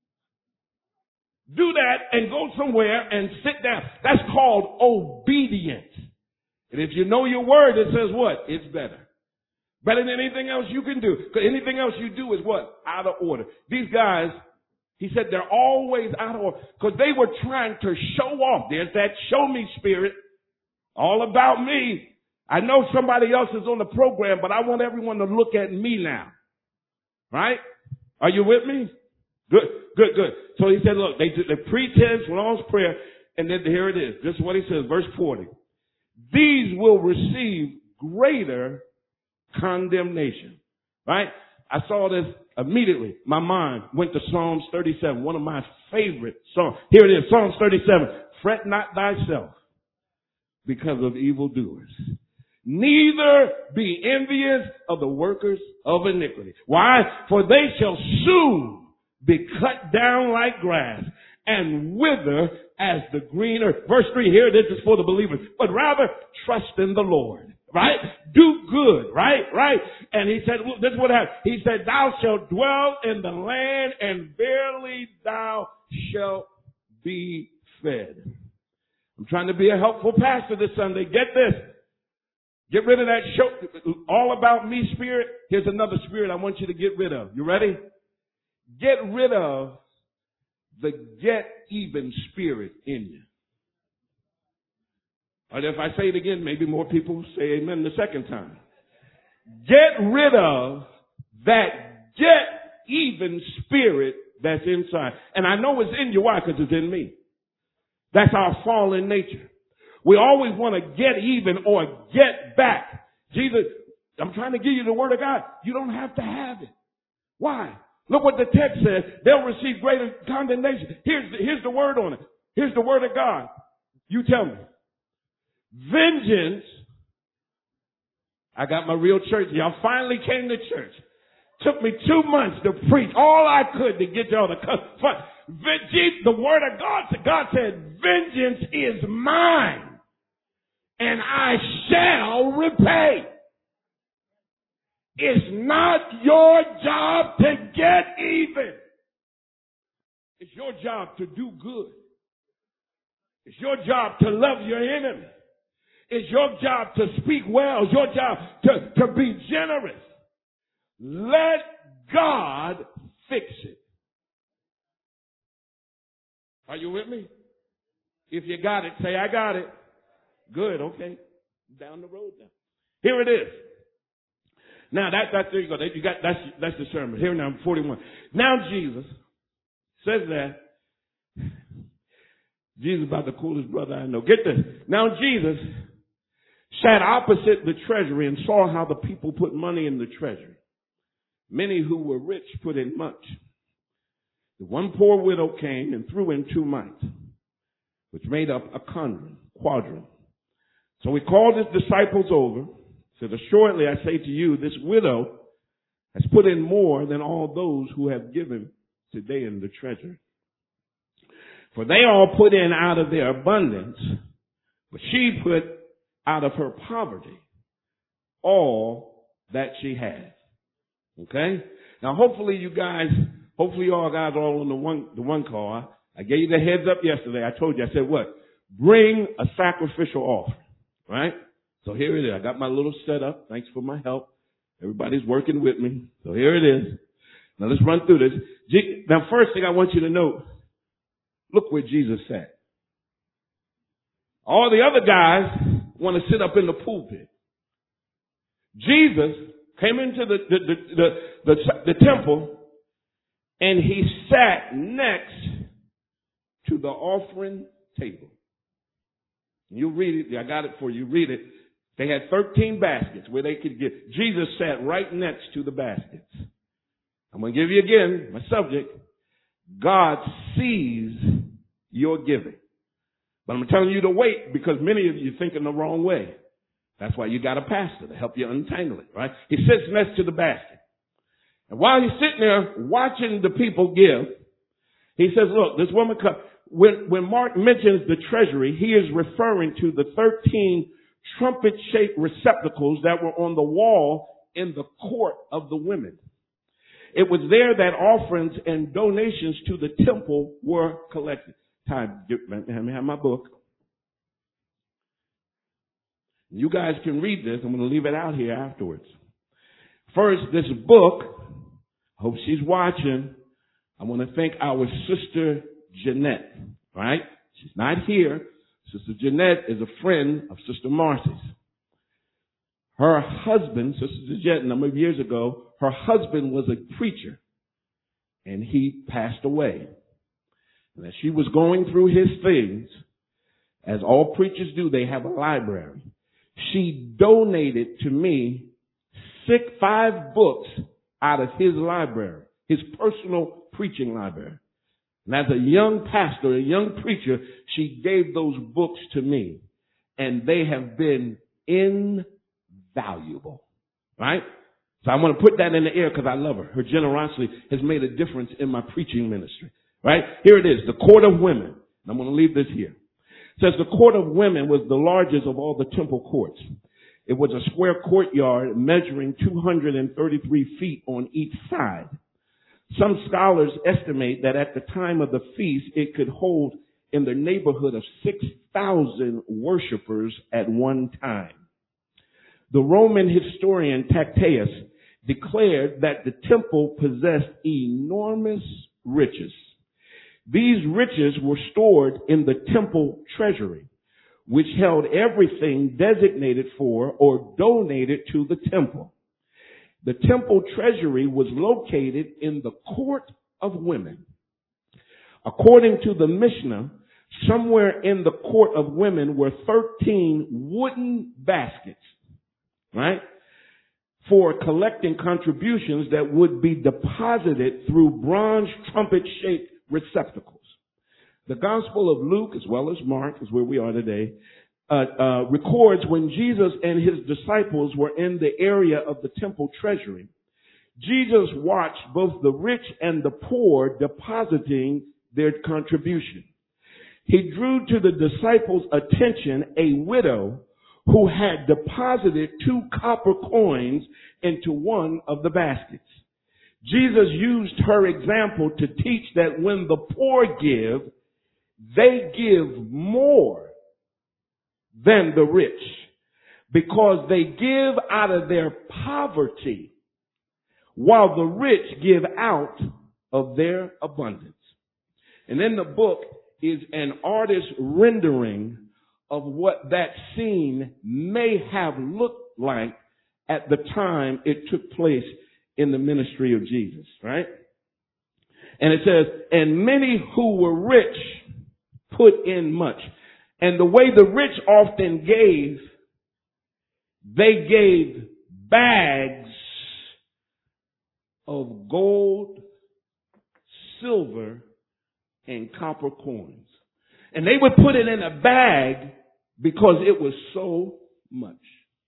Do that and go somewhere and sit down. That's called obedience. And if you know your word, it says what? It's better. Better than anything else you can do. Because anything else you do is what? Out of order. These guys, he said they're always out of order. Because they were trying to show off. There's that show me spirit. All about me. I know somebody else is on the program, but I want everyone to look at me now. Right? Are you with me? Good. So he said, look, they did the pretense, Lord's Prayer, and then here it is. This is what he says, verse 40. These will receive greater condemnation. Right? I saw this immediately. My mind went to Psalms 37, one of my favorite songs. Here it is, Psalms 37. Fret not thyself because of evildoers. Neither be envious of the workers of iniquity. Why? For they shall soon be cut down like grass and wither as the green earth. Verse 3 here, this is for the believers. But rather trust in the Lord. Right? Do good. Right? And he said, well, this is what happened. He said, thou shalt dwell in the land and verily thou shalt be fed. I'm trying to be a helpful pastor this Sunday. Get this. Get rid of that show, all about me spirit. Here's another spirit I want you to get rid of. You ready? Get rid of the get even spirit in you. And if I say it again, maybe more people say amen the second time. Get rid of that get even spirit that's inside. And I know it's in you. Why? Because it's in me. That's our fallen nature. We always want to get even or get back. Jesus, I'm trying to give you the word of God. You don't have to have it. Why? Look what the text says. They'll receive greater condemnation. Here's the word on it. Here's the word of God. You tell me. Vengeance. I got my real church. Y'all finally came to church. Took me 2 months to preach all I could to get y'all to come. The word of God said, vengeance is mine. And I shall repay. It's not your job to get even. It's your job to do good. It's your job to love your enemy. It's your job to speak well. It's your job to be generous. Let God fix it. Are you with me? If you got it, say, I got it. Good, okay. Down the road now. Here it is. Now there you go. That's the sermon. Here now, 41. Now Jesus says that. Jesus about the coolest brother I know. Get this. Now Jesus sat opposite the treasury and saw how the people put money in the treasury. Many who were rich put in much. The one poor widow came and threw in 2 mites, which made up a quadrant. So he called his disciples over, said, assuredly I say to you, this widow has put in more than all those who have given today in the treasury. For they all put in out of their abundance, but she put out of her poverty all that she had. Okay? Now hopefully you all guys are all on the one call. I gave you the heads up yesterday. I told you, I said what? Bring a sacrificial offering. Right? So here it is. I got my little setup. Thanks for my help. Everybody's working with me. So here it is. Now let's run through this. Now first thing I want you to know, look where Jesus sat. All the other guys want to sit up in the pulpit. Jesus came into the temple and he sat next to the offering table. You read it. I got it for you. Read it. They had 13 baskets where they could get. Jesus sat right next to the baskets. I'm going to give you again my subject. God sees your giving. But I'm telling you to wait because many of you are thinking the wrong way. That's why you got a pastor to help you untangle it, right? He sits next to the basket. And while he's sitting there watching the people give, he says, look, this woman comes. When Mark mentions the treasury, he is referring to the 13 trumpet-shaped receptacles that were on the wall in the court of the women. It was there that offerings and donations to the temple were collected. Let me have my book. You guys can read this. I'm going to leave it out here afterwards. First, this book, I hope she's watching. I want to thank our sister Jeanette, right? She's not here. Sister Jeanette is a friend of Sister Marcy's. Her husband, Sister Jeanette, a number of years ago, her husband was a preacher, and he passed away. And as she was going through his things, as all preachers do, they have a library. She donated to me 5 books out of his library, his personal preaching library. And as a young pastor, a young preacher, she gave those books to me. And they have been invaluable. Right? So I want to put that in the air because I love her. Her generosity has made a difference in my preaching ministry. Right? Here it is, the Court of Women. And I'm going to leave this here. It says the Court of Women was the largest of all the temple courts. It was a square courtyard measuring 233 feet on each side. Some scholars estimate that at the time of the feast, it could hold in the neighborhood of 6,000 worshipers at one time. The Roman historian Tacitus declared that the temple possessed enormous riches. These riches were stored in the temple treasury, which held everything designated for or donated to the temple. The temple treasury was located in the Court of Women. According to the Mishnah, somewhere in the Court of Women were 13 wooden baskets, right, for collecting contributions that would be deposited through bronze trumpet-shaped receptacles. The Gospel of Luke, as well as Mark, is where we are today, records when Jesus and his disciples were in the area of the temple treasury, Jesus watched both the rich and the poor depositing their contribution. He drew to the disciples' attention a widow who had deposited 2 copper coins into one of the baskets. Jesus used her example to teach that when the poor give, they give more than the rich, because they give out of their poverty, while the rich give out of their abundance. And in the book is an artist's rendering of what that scene may have looked like at the time it took place in the ministry of Jesus, right? And it says, and many who were rich put in much. And the way the rich often gave, they gave bags of gold, silver, and copper coins. And they would put it in a bag because it was so much.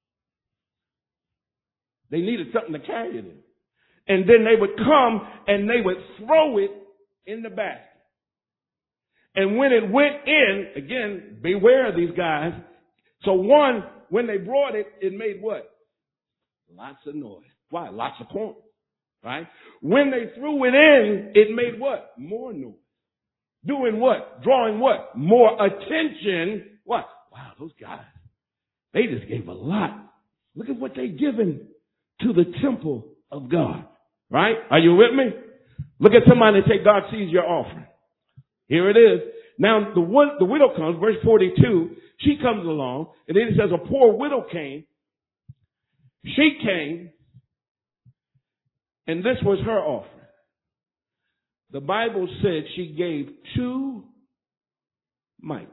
They needed something to carry it in. And then they would come and they would throw it in the basket. And when it went in, again, beware of these guys. So one, when they brought it, it made what? Lots of noise. Why? Lots of coin. Right? When they threw it in, it made what? More noise. Doing what? Drawing what? More attention. What? Wow, those guys, they just gave a lot. Look at what they've given to the temple of God. Right? Are you with me? Look at somebody and say, God sees your offering. Here it is. Now, the widow comes, verse 42. She comes along, and then it says a poor widow came. She came, and this was her offering. The Bible said she gave 2 mites.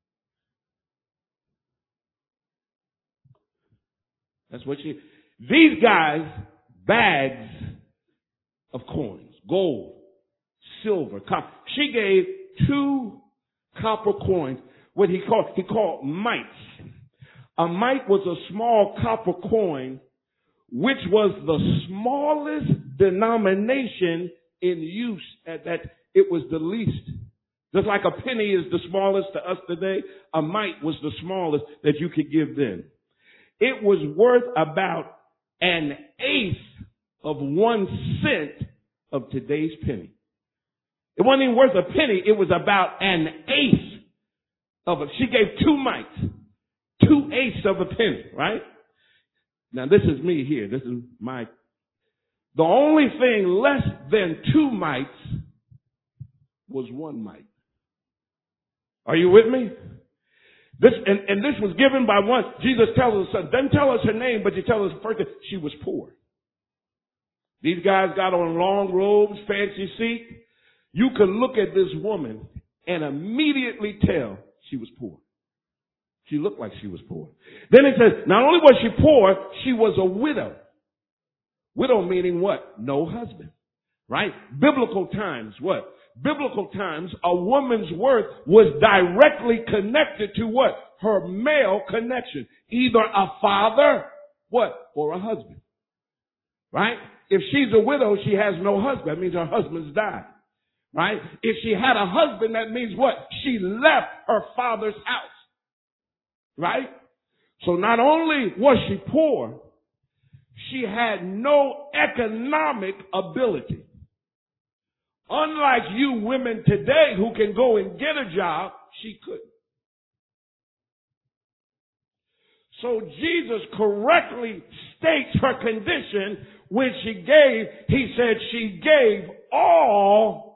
That's what these guys, bags of coins, gold, silver, copper. She gave 2 copper coins, what he called mites. A mite was a small copper coin, which was the smallest denomination in use at that. It was the least. Just like a penny is the smallest to us today, a mite was the smallest that you could give then. It was worth about an eighth of 1 cent of today's penny. It wasn't even worth a penny. It was about an eighth of it. She gave 2 mites. 2/8 of a penny, right? Now this is me here. This is the only thing less than 2 mites was 1 mite. Are you with me? This was given by one. Jesus tells us, doesn't tell us her name, but he tells us first that she was poor. These guys got on long robes, fancy seat. You could look at this woman and immediately tell she was poor. She looked like she was poor. Then it says, not only was she poor, she was a widow. Widow meaning what? No husband. Right? Biblical times, what? Biblical times, a woman's worth was directly connected to what? Her male connection. Either a father, what? Or a husband. Right? If she's a widow, she has no husband. That means her husband's died. Right? If she had a husband, that means what? She left her father's house. Right? So not only was she poor, she had no economic ability. Unlike you women today who can go and get a job, she couldn't. So Jesus correctly states her condition when she gave. He said she gave all.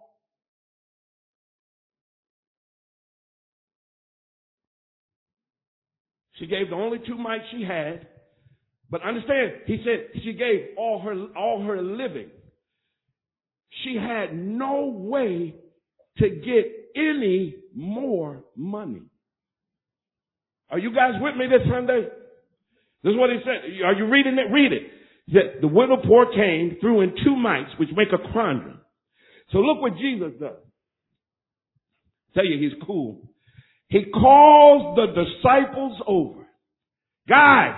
She gave the only 2 mites she had. But understand, he said she gave all her living. She had no way to get any more money. Are you guys with me this Sunday? This is what he said. Are you reading it? Read it. That the widow poor came, threw in 2 mites, which make a quadrant. So look what Jesus does. Tell you he's cool. He calls the disciples over. Guys,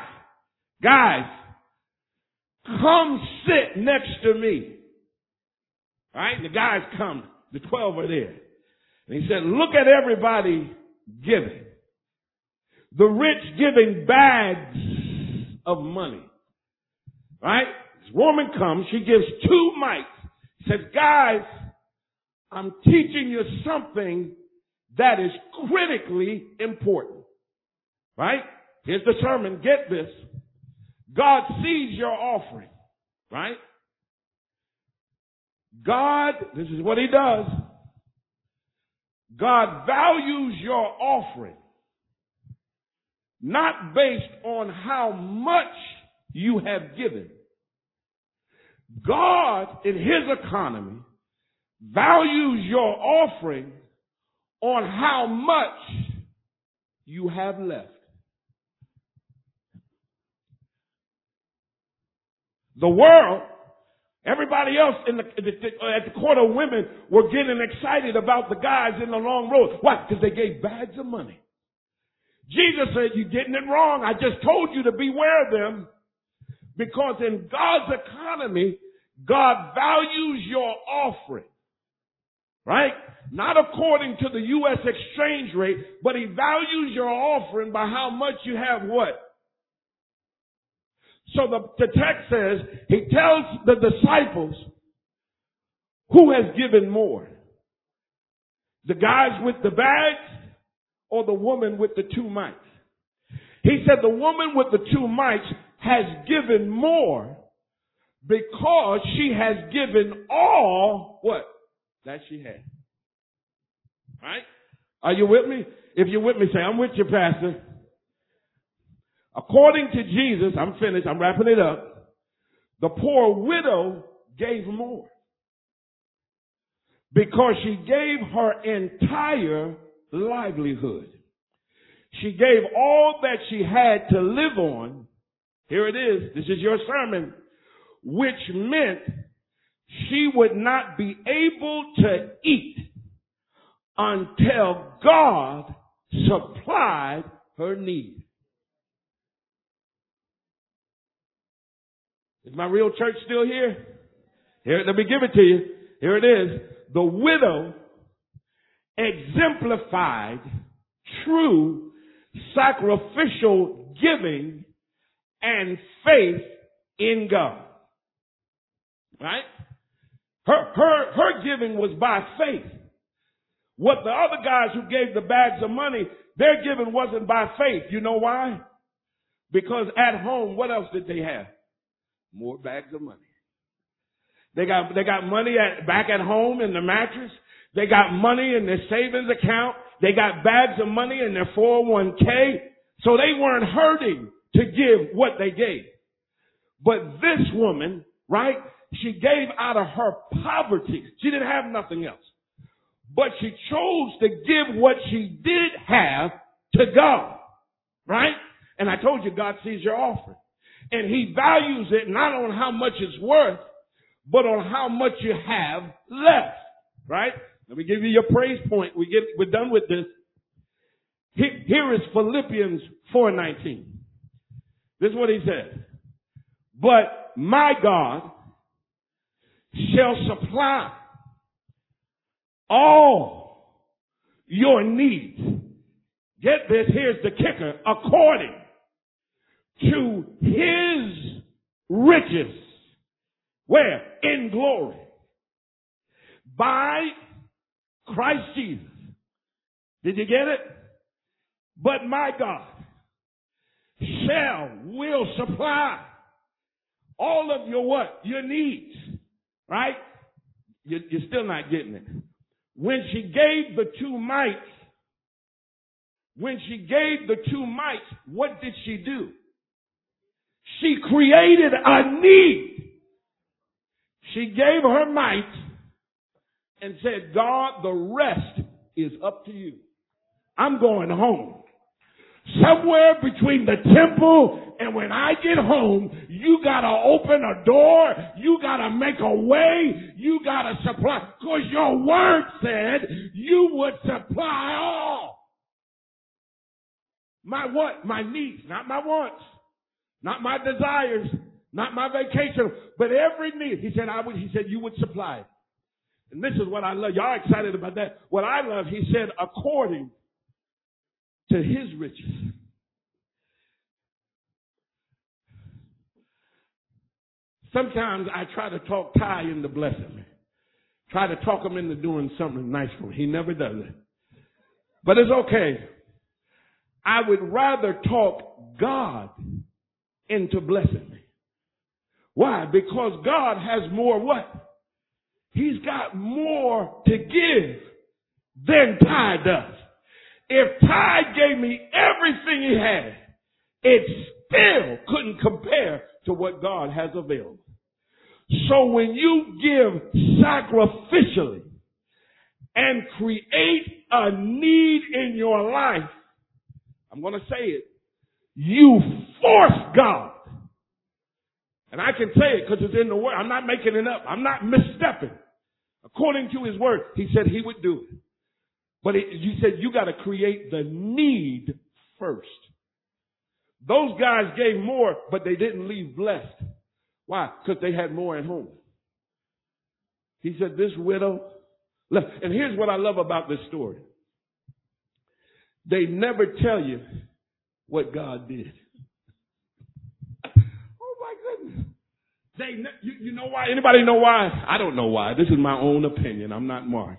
come sit next to me. All right? The guys come. The 12 are there. And he said, look at everybody giving. The rich giving bags of money. Right? This woman comes. She gives 2 mites. She says, guys, I'm teaching you something that is critically important. Right? Here's the sermon. Get this. God sees your offering. Right? God, this is what he does. God values your offering. Not based on how much you have given. God, in his economy, values your offering on how much you have left. The world, everybody else at the court of women were getting excited about the guys in the long road. Why? Because they gave bags of money. Jesus said, you're getting it wrong. I just told you to beware of them. Because in God's economy, God values your offering. Right? Not according to the U.S. exchange rate, but he values your offering by how much you have what? So the text says, he tells the disciples, who has given more? The guys with the bags or the woman with the 2 mites? He said the woman with the 2 mites has given more because she has given all what? That she had. Right? Are you with me? If you're with me, say, I'm with you, Pastor. According to Jesus, I'm finished, I'm wrapping it up. The poor widow gave more because she gave her entire livelihood. She gave all that she had to live on. Here it is. This is your sermon, which meant she would not be able to eat until God supplied her need. Is my real church still here? Here, let me give it to you. Here it is. The widow exemplified true sacrificial giving and faith in God. Right? Her giving was by faith. What the other guys who gave the bags of money, their giving wasn't by faith. You know why? Because at home, what else did they have? More bags of money. They got money back at home in the mattress. They got money in their savings account. They got bags of money in their 401k. So they weren't hurting to give what they gave. But this woman, right, she gave out of her poverty. She didn't have nothing else. But she chose to give what she did have to God, right? And I told you God sees your offering. And he values it not on how much it's worth, but on how much you have left, right? Let me give you your praise point. We're done with this. Here is Philippians 4:19. This is what he said. But my God shall supply all your needs. Get this, here's the kicker, according to his riches. Where? In glory. By Christ Jesus. Did you get it? But my God will supply all of your what? Your needs. Right? You're still not getting it. When she gave the two mites, what did she do? She created a need. She gave her mite and said, God, the rest is up to you. I'm going home. Somewhere between the temple and when I get home, you got to open a door. You got to make a way. You got to supply. Because your word said you would supply all. My what? My needs, not my wants, not my desires, not my vacation, but every need. He said you would supply it. And this is what I love. Y'all excited about that? What I love, he said, according to his riches. Sometimes I try to talk Ty into blessing me. Try to talk him into doing something nice for me. He never does it. But it's okay. I would rather talk God into blessing me. Why? Because God has more what? He's got more to give than Ty does. If Ty gave me everything he had, it still couldn't compare to what God has available. So when you give sacrificially and create a need in your life, I'm going to say it, you force God. And I can say it because it's in the word. I'm not making it up. I'm not misstepping. According to his word, he said he would do it. But he said you got to create the need first. Those guys gave more, but they didn't leave blessed. Why? Because they had more at home. He said this widow, and here's what I love about this story. They never tell you what God did. Oh my goodness. You know why? Anybody know why? I don't know why. This is my own opinion. I'm not Mark.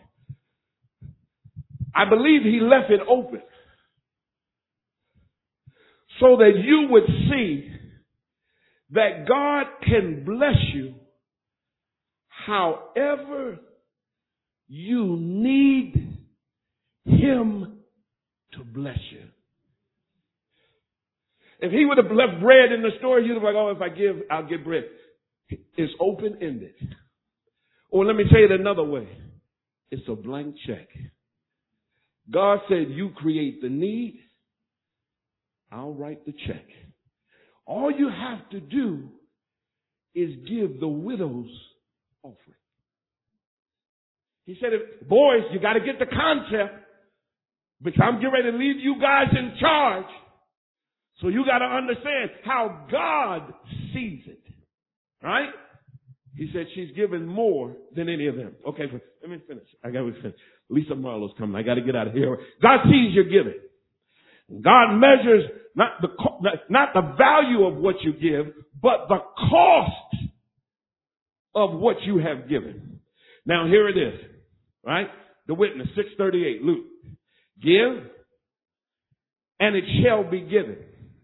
I believe he left it open so that you would see that God can bless you however you need him to bless you. If he would have left bread in the store, you'd have like, oh, if I give, I'll get bread. It's open-ended. Or let me say it another way. It's a blank check. God said, you create the need, I'll write the check. All you have to do is give the widow's offering. He said, boys, you got to get the concept because I'm getting ready to leave you guys in charge. So you got to understand how God sees it. Right? He said she's given more than any of them. Okay, let me finish. I got to finish. Lisa Marlowe's coming. I got to get out of here. God sees your giving. God measures not the value of what you give, but the cost of what you have given. Now here it is, right? The witness, 638, Luke. Give, and it shall be given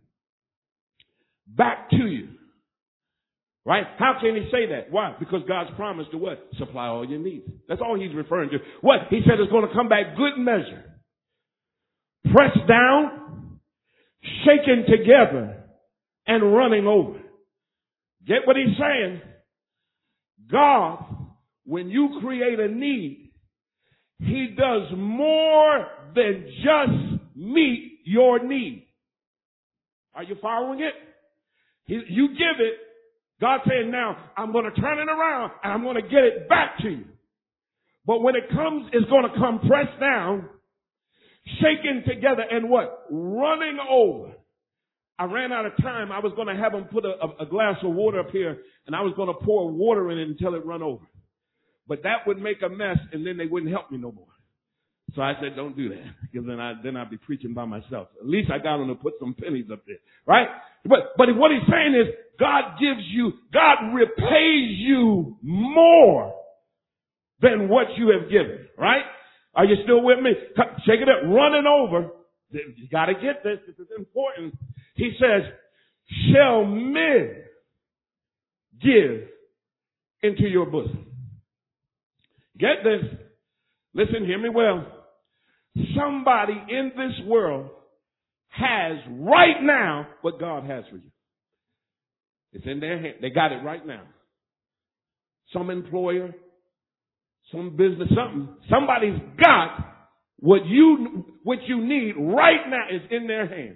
back to you. Right? How can he say that? Why? Because God's promised to what? Supply all your needs. That's all he's referring to. What? He said it's going to come back good measure. Pressed down, shaken together, and running over. Get what he's saying? God, when you create a need, he does more than just meet your need. Are you following it? You give it. God saying, now, I'm going to turn it around and I'm going to get it back to you. But when it comes, it's going to come pressed down, shaken together, and what? Running over. I ran out of time. I was going to have them put a glass of water up here, and I was going to pour water in it until it run over. But that would make a mess, and then they wouldn't help me no more. So I said, don't do that, because then I'd be preaching by myself. At least I got them to put some pennies up there, right? But what he's saying is, God repays you more than what you have given, right? Are you still with me? Shake it up, running over. You got to get this. This is important. He says, shall men give into your bosom? Get this. Listen, hear me well. Somebody in this world has right now what God has for you. It's in their hand. They got it right now. Some employer, some business, something. Somebody's got what you need right now is in their hand.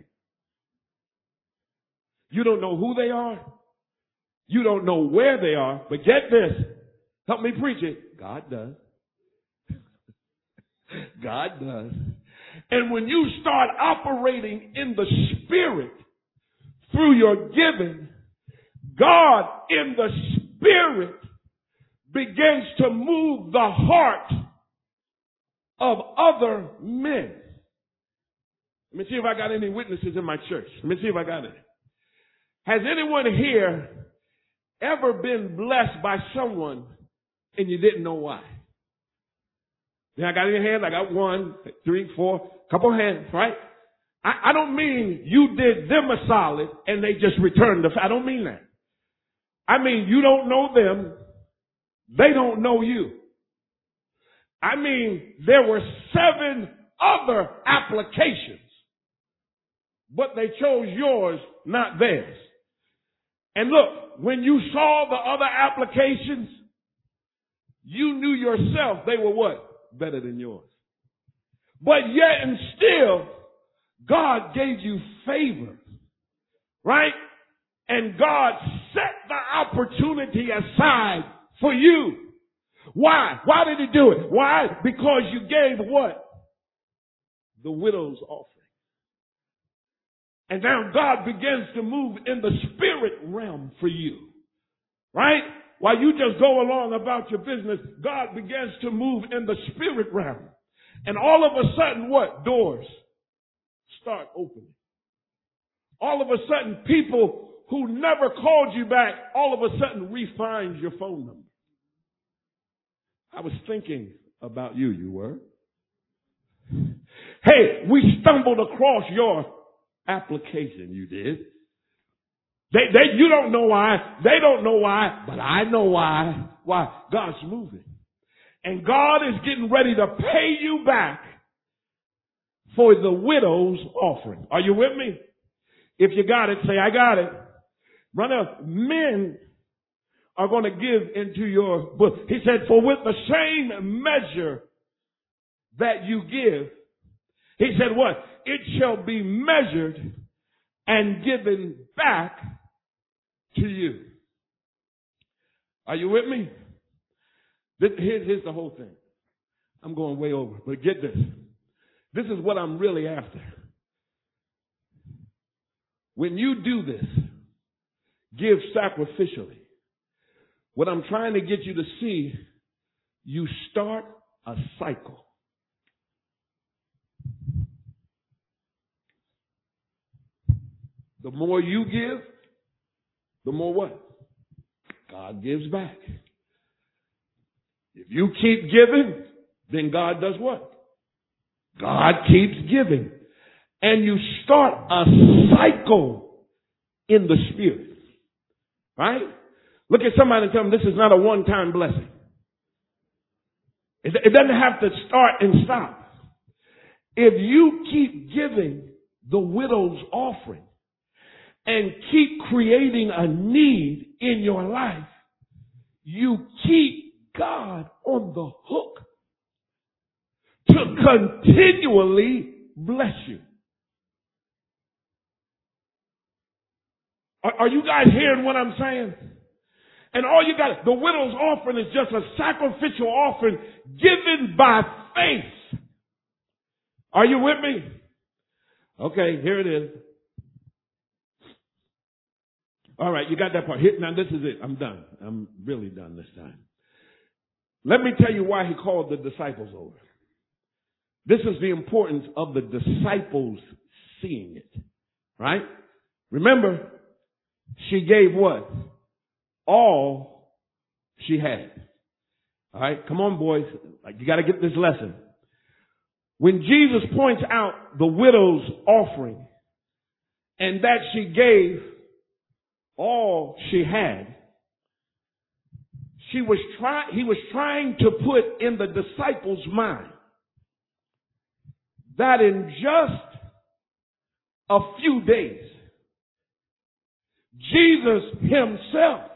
You don't know who they are. You don't know where they are. But get this. Help me preach it. God does. God does. And when you start operating in the Spirit through your giving, God in the Spirit begins to move the heart of other men. Let me see if I got any witnesses in my church. Let me see if I got it. Has anyone here ever been blessed by someone and you didn't know why? Yeah, I got any hands? I got 1, 3, 4, couple hands, right? I don't mean you did them a solid and they just returned the. I don't mean that. I mean you don't know them. They don't know you. I mean there were 7 other applications, but they chose yours, not theirs. And look, when you saw the other applications, you knew yourself they were what? Better than yours. But yet and still, God gave you favor, right? And God set the opportunity aside for you. Why? Why did he do it? Why? Because you gave what? The widow's offering. And now God begins to move in the spirit realm for you, right? While you just go along about your business, God begins to move in the spirit realm. And all of a sudden, what? Doors start opening. All of a sudden, people who never called you back, all of a sudden re-find your phone number. I was thinking about you, you were. Hey, we stumbled across your application, you did. You don't know why. They don't know why, but I know why. Why? God's moving. And God is getting ready to pay you back for the widow's offering. Are you with me? If you got it, say, I got it. Brother, men are going to give into your book. He said, for with the same measure that you give, he said what? It shall be measured and given back to you. Are you with me? Here's the whole thing. I'm going way over, but get this. This is what I'm really after. When you do this, give sacrificially. What I'm trying to get you to see, you start a cycle. The more you give, the more what? God gives back. If you keep giving, then God does what? God keeps giving. And you start a cycle in the Spirit. Right? Look at somebody and tell them this is not a one-time blessing. It doesn't have to start and stop. If you keep giving the widow's offering and keep creating a need in your life, you keep God on the hook to continually bless you. Are you guys hearing what I'm saying? And all you got, the widow's offering is just a sacrificial offering given by faith. Are you with me? Okay, here it is. All right, you got that part. Now this is it. I'm done. I'm really done this time. Let me tell you why he called the disciples over. This is the importance of the disciples seeing it. Right? Remember, she gave what? All she had. All right, come on, boys. You got to get this lesson. When Jesus points out the widow's offering and that she gave all she had, he was trying to put in the disciples' mind that in just a few days, Jesus himself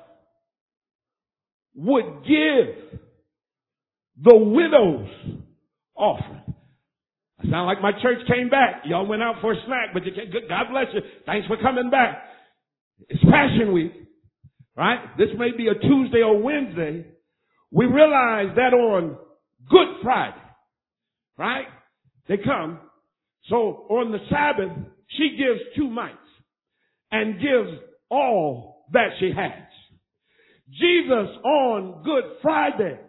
would give the widow's offering. I sound like my church came back. Y'all went out for a snack, but God bless you. Thanks for coming back. It's Passion Week, right? This may be a Tuesday or Wednesday. We realize that on Good Friday, right? They come. So on the Sabbath, she gives 2 mites and gives all that she has. Jesus on Good Friday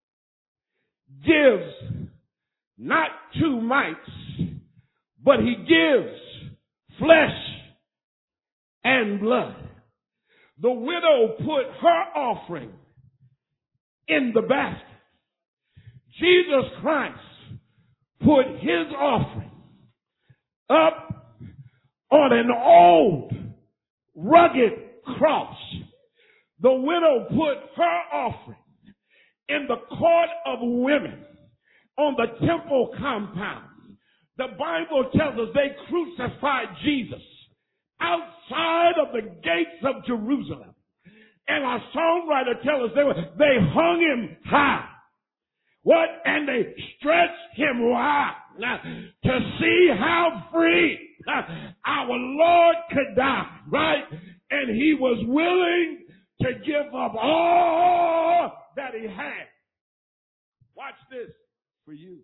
gives not 2 mites, but he gives flesh and blood. The widow put her offering in the basket. Jesus Christ put his offering up on an old, rugged cross. The widow put her offering in the court of women on the temple compound. The Bible tells us they crucified Jesus outside of the gates of Jerusalem. And our songwriter tells us they hung him high. What? And they stretched him wide. Now, to see how free our Lord could die, right? And he was willing to give up all that he had. Watch this for you.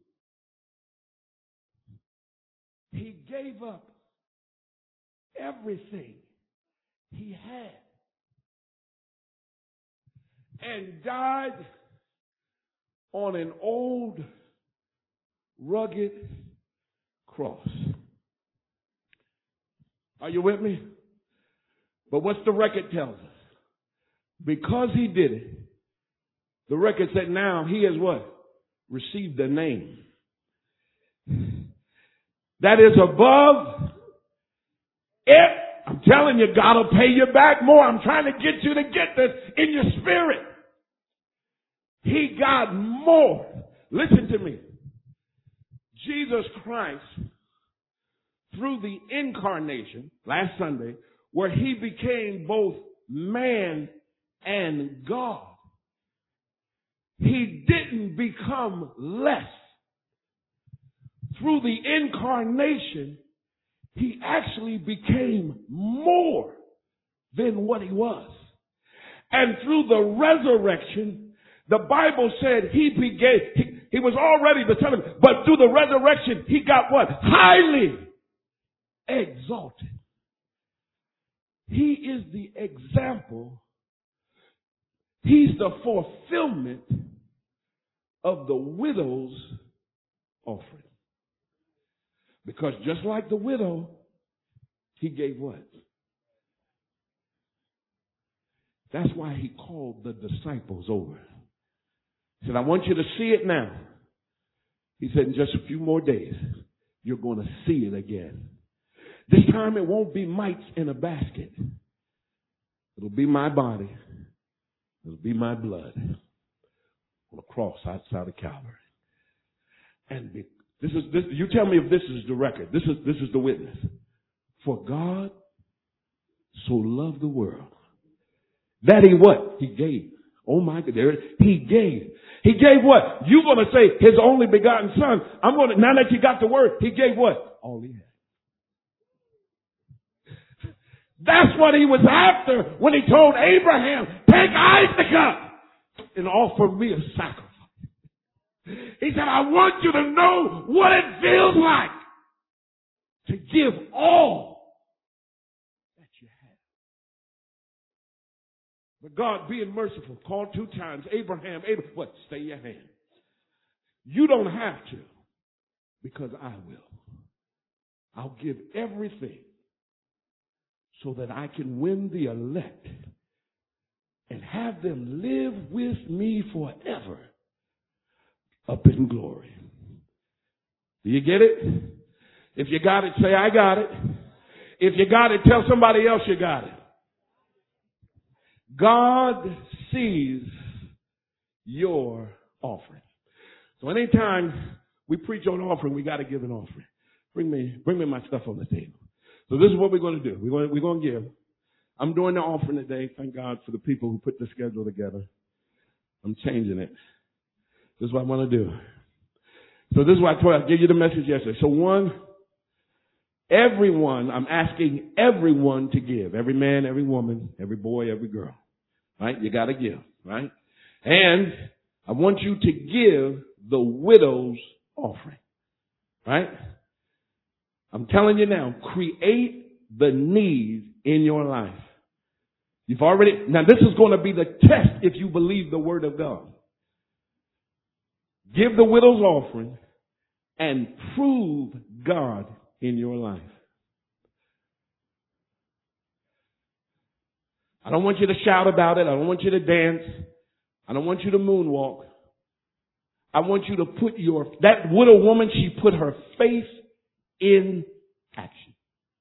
He gave up everything he had and died on an old, rugged cross. Are you with me? But what's the record tells us? Because he did it, the record said now he has what? Received a name that is above it. I'm telling you, God will pay you back more. I'm trying to get you to get this in your spirit. He got more. Listen to me. Jesus Christ, through the incarnation, last Sunday, where he became both man and God, he didn't become less. Through the incarnation, he actually became more than what he was. And through the resurrection, the Bible said he was already the Son of God, but through the resurrection, he got what? Highly exalted. He is the example. He's the fulfillment of the widow's offering. Because just like the widow, he gave what? That's why he called the disciples over. He said, I want you to see it now. He said, in just a few more days, you're going to see it again. This time it won't be mites in a basket. It'll be my body. It'll be my blood on a cross outside of Calvary. And this, you tell me if this is the record. This is the witness. For God so loved the world that he what? He gave. Oh my God, he gave. He gave what? You're going to say his only begotten son. Now that you got the word, he gave what? All he had. That's what he was after when he told Abraham, take Isaac up and offer me a sacrifice. He said, I want you to know what it feels like to give all that you have. But God, being merciful, called 2 times, Abraham, what? Stay your hand. You don't have to, because I will. I'll give everything so that I can win the elect and have them live with me forever up in glory. Do you get it? If you got it, say, I got it. If you got it, tell somebody else you got it. God sees your offering. So anytime we preach on offering, we got to give an offering. Bring me my stuff on the table. So this is what we're going to do. We're going to give. I'm doing the offering today. Thank God for the people who put the schedule together. I'm changing it. This is what I want to do. So this is what I told you. I gave you the message yesterday. So everyone, I'm asking everyone to give. Every man, every woman, every boy, every girl. Right? You got to give. Right? And I want you to give the widow's offering. Right? I'm telling you now, create the need in your life. Now this is going to be the test if you believe the word of God. Give the widow's offering and prove God in your life. I don't want you to shout about it. I don't want you to dance. I don't want you to moonwalk. I want you to put that widow woman, she put her faith in action.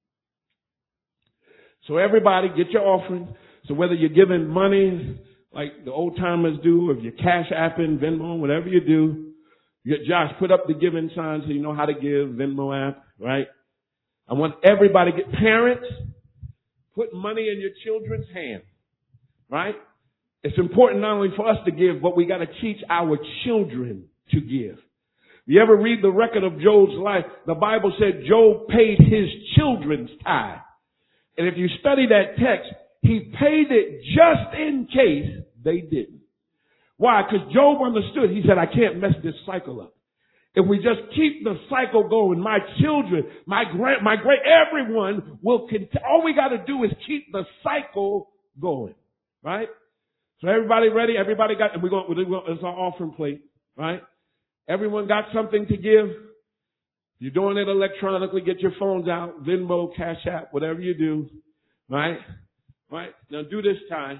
So everybody get your offering. So whether you're giving money like the old timers do, or if you're cash apping, Venmo, whatever you do, Josh, put up the giving sign so you know how to give, Venmo app, right? I want everybody to get parents, put money in your children's hands, right? It's important not only for us to give, but we got to teach our children to give. You ever read the record of Job's life? The Bible said Job paid his children's tithe. And if you study that text, he paid it just in case they didn't. Why? Because Job understood. He said, I can't mess this cycle up. If we just keep the cycle going, my children, my great, everyone will continue. All we got to do is keep the cycle going. Right? So everybody ready? Everybody got, it's our offering plate. Right? Everyone got something to give? You're doing it electronically. Get your phones out. Venmo, Cash App, whatever you do. Right? Right? Now do this time.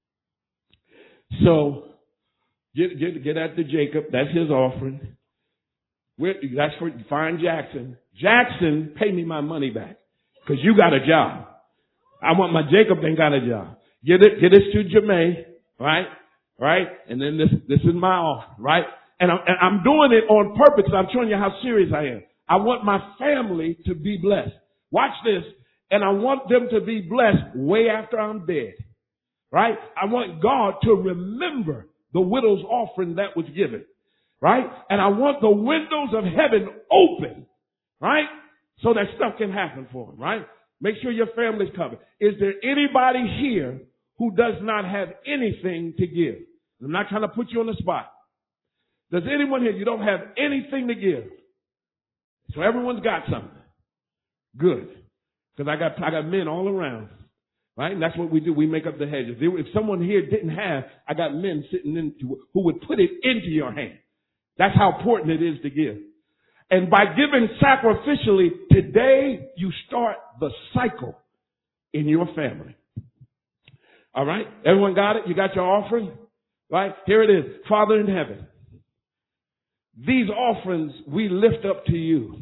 So, get at the Jacob. That's his offering. That's for, find Jackson. Jackson, pay me my money back. Cause you got a job. I want my Jacob ain't got a job. Get this to Jermaine. Right? Right? And then this is my offering. Right? And I'm doing it on purpose. I'm showing you how serious I am. I want my family to be blessed. Watch this. And I want them to be blessed way after I'm dead. Right? I want God to remember the widow's offering that was given. Right? And I want the windows of heaven open. Right? So that stuff can happen for them. Right? Make sure your family's covered. Is there anybody here who does not have anything to give? I'm not trying to put you on the spot. Does anyone here, you don't have anything to give? So everyone's got something. Good. Because I got men all around. Right? And that's what we do. We make up the hedges. If someone here didn't have, I got men sitting who would put it into your hand. That's how important it is to give. And by giving sacrificially, today you start the cycle in your family. All right? Everyone got it? You got your offering? Right? Here it is. Father in heaven, these offerings we lift up to you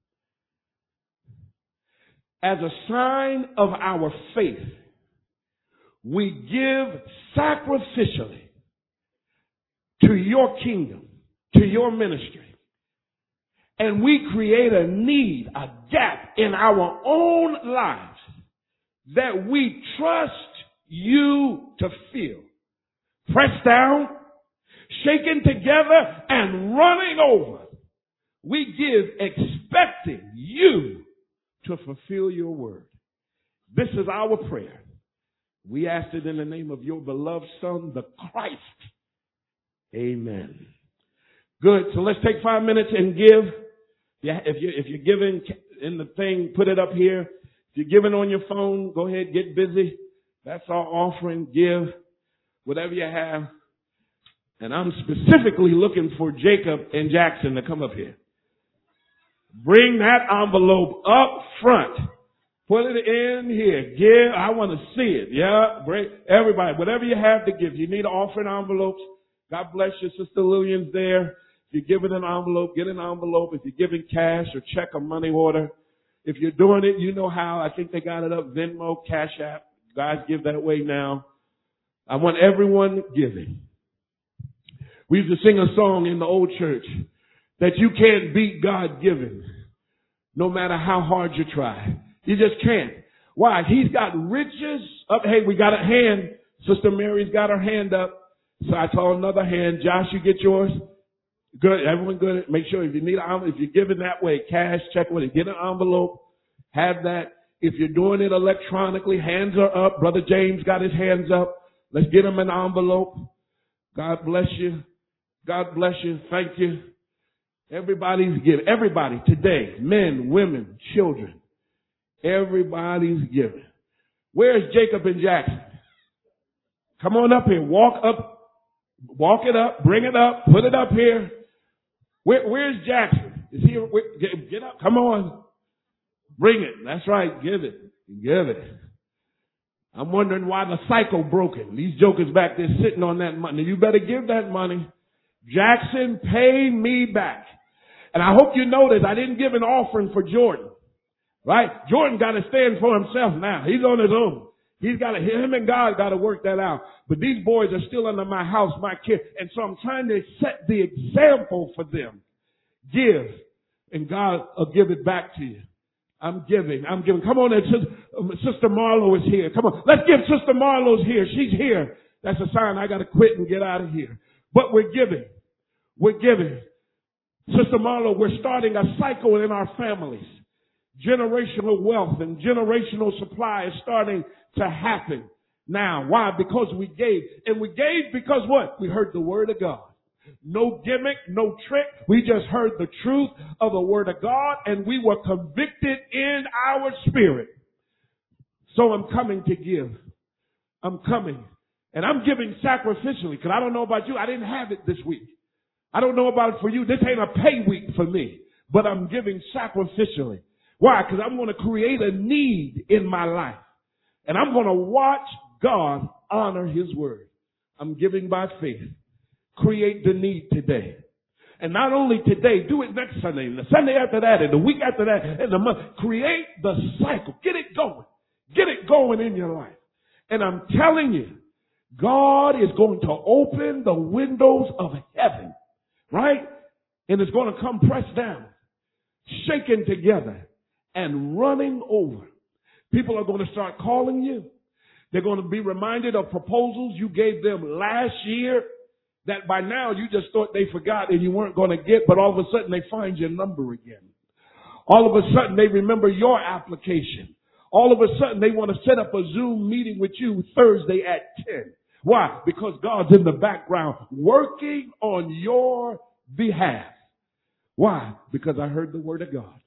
as a sign of our faith. We give sacrificially to your kingdom, to your ministry. And we create a need, a gap in our own lives that we trust you to fill. Pressed down, shaken together, and running over. We give expecting you to fulfill your word. This is our prayer. We ask it in the name of your beloved Son, the Christ. Amen. Good. So let's take 5 minutes and give. Yeah, if you're giving in the thing, put it up here. If you're giving on your phone, go ahead, get busy. That's our offering. Give whatever you have. And I'm specifically looking for Jacob and Jackson to come up here. Bring that envelope up front. Put it in here. Give. I want to see it. Yeah. Bring everybody. Whatever you have to give. You need offering envelopes. God bless you. Sister Lillian's there. If you're giving an envelope, get an envelope. If you're giving cash or check or money order. If you're doing it, you know how. I think they got it up. Venmo, Cash App. Guys give that way now. I want everyone giving. We used to sing a song in the old church that you can't beat God given no matter how hard you try. You just can't. Why? He's got riches up. Hey, we got a hand. Sister Mary's got her hand up. So I saw another hand. Josh, you get yours? Good. Everyone good? Make sure if you need an envelope, if you're giving that way, cash, check with it. Get an envelope. Have that. If you're doing it electronically, hands are up. Brother James got his hands up. Let's get him an envelope. God bless you. God bless you. Thank you. Everybody's giving. Everybody today, men, women, children. Everybody's giving. Where's Jacob and Jackson? Come on up here. Walk up. Walk it up. Bring it up. Put it up here. Where's Jackson? Is he? Get up. Come on. Bring it. That's right. Give it. Give it. I'm wondering why the cycle broken. These jokers back there sitting on that money. You better give that money. Jackson, pay me back. And I hope you notice I didn't give an offering for Jordan. Right? Jordan got to stand for himself now. He's on his own. Him and God got to work that out. But these boys are still under my house, my care. And so I'm trying to set the example for them. Give. And God will give it back to you. I'm giving. Come on, Sister Marlowe is here. Come on. Let's give Sister Marlowe's here. She's here. That's a sign I got to quit and get out of here. But we're giving. We're giving. Sister Marlowe, we're starting a cycle in our families. Generational wealth and generational supply is starting to happen now. Why? Because we gave. And we gave because what? We heard the word of God. No gimmick, no trick. We just heard the truth of the word of God and we were convicted in our spirit. So I'm coming to give. I'm coming. And I'm giving sacrificially because I don't know about you. I didn't have it this week. I don't know about it for you. This ain't a pay week for me. But I'm giving sacrificially. Why? Because I'm going to create a need in my life. And I'm going to watch God honor his word. I'm giving by faith. Create the need today. And not only today, do it next Sunday, and the Sunday after that, and the week after that, and the month. Create the cycle. Get it going. Get it going in your life. And I'm telling you, God is going to open the windows of heaven, right? And it's going to come pressed down, shaken together, and running over. People are going to start calling you. They're going to be reminded of proposals you gave them last year that by now you just thought they forgot and you weren't going to get, but all of a sudden they find your number again. All of a sudden they remember your application. All of a sudden they want to set up a Zoom meeting with you Thursday at 10. Why? Because God's in the background working on your behalf. Why? Because I heard the word of God.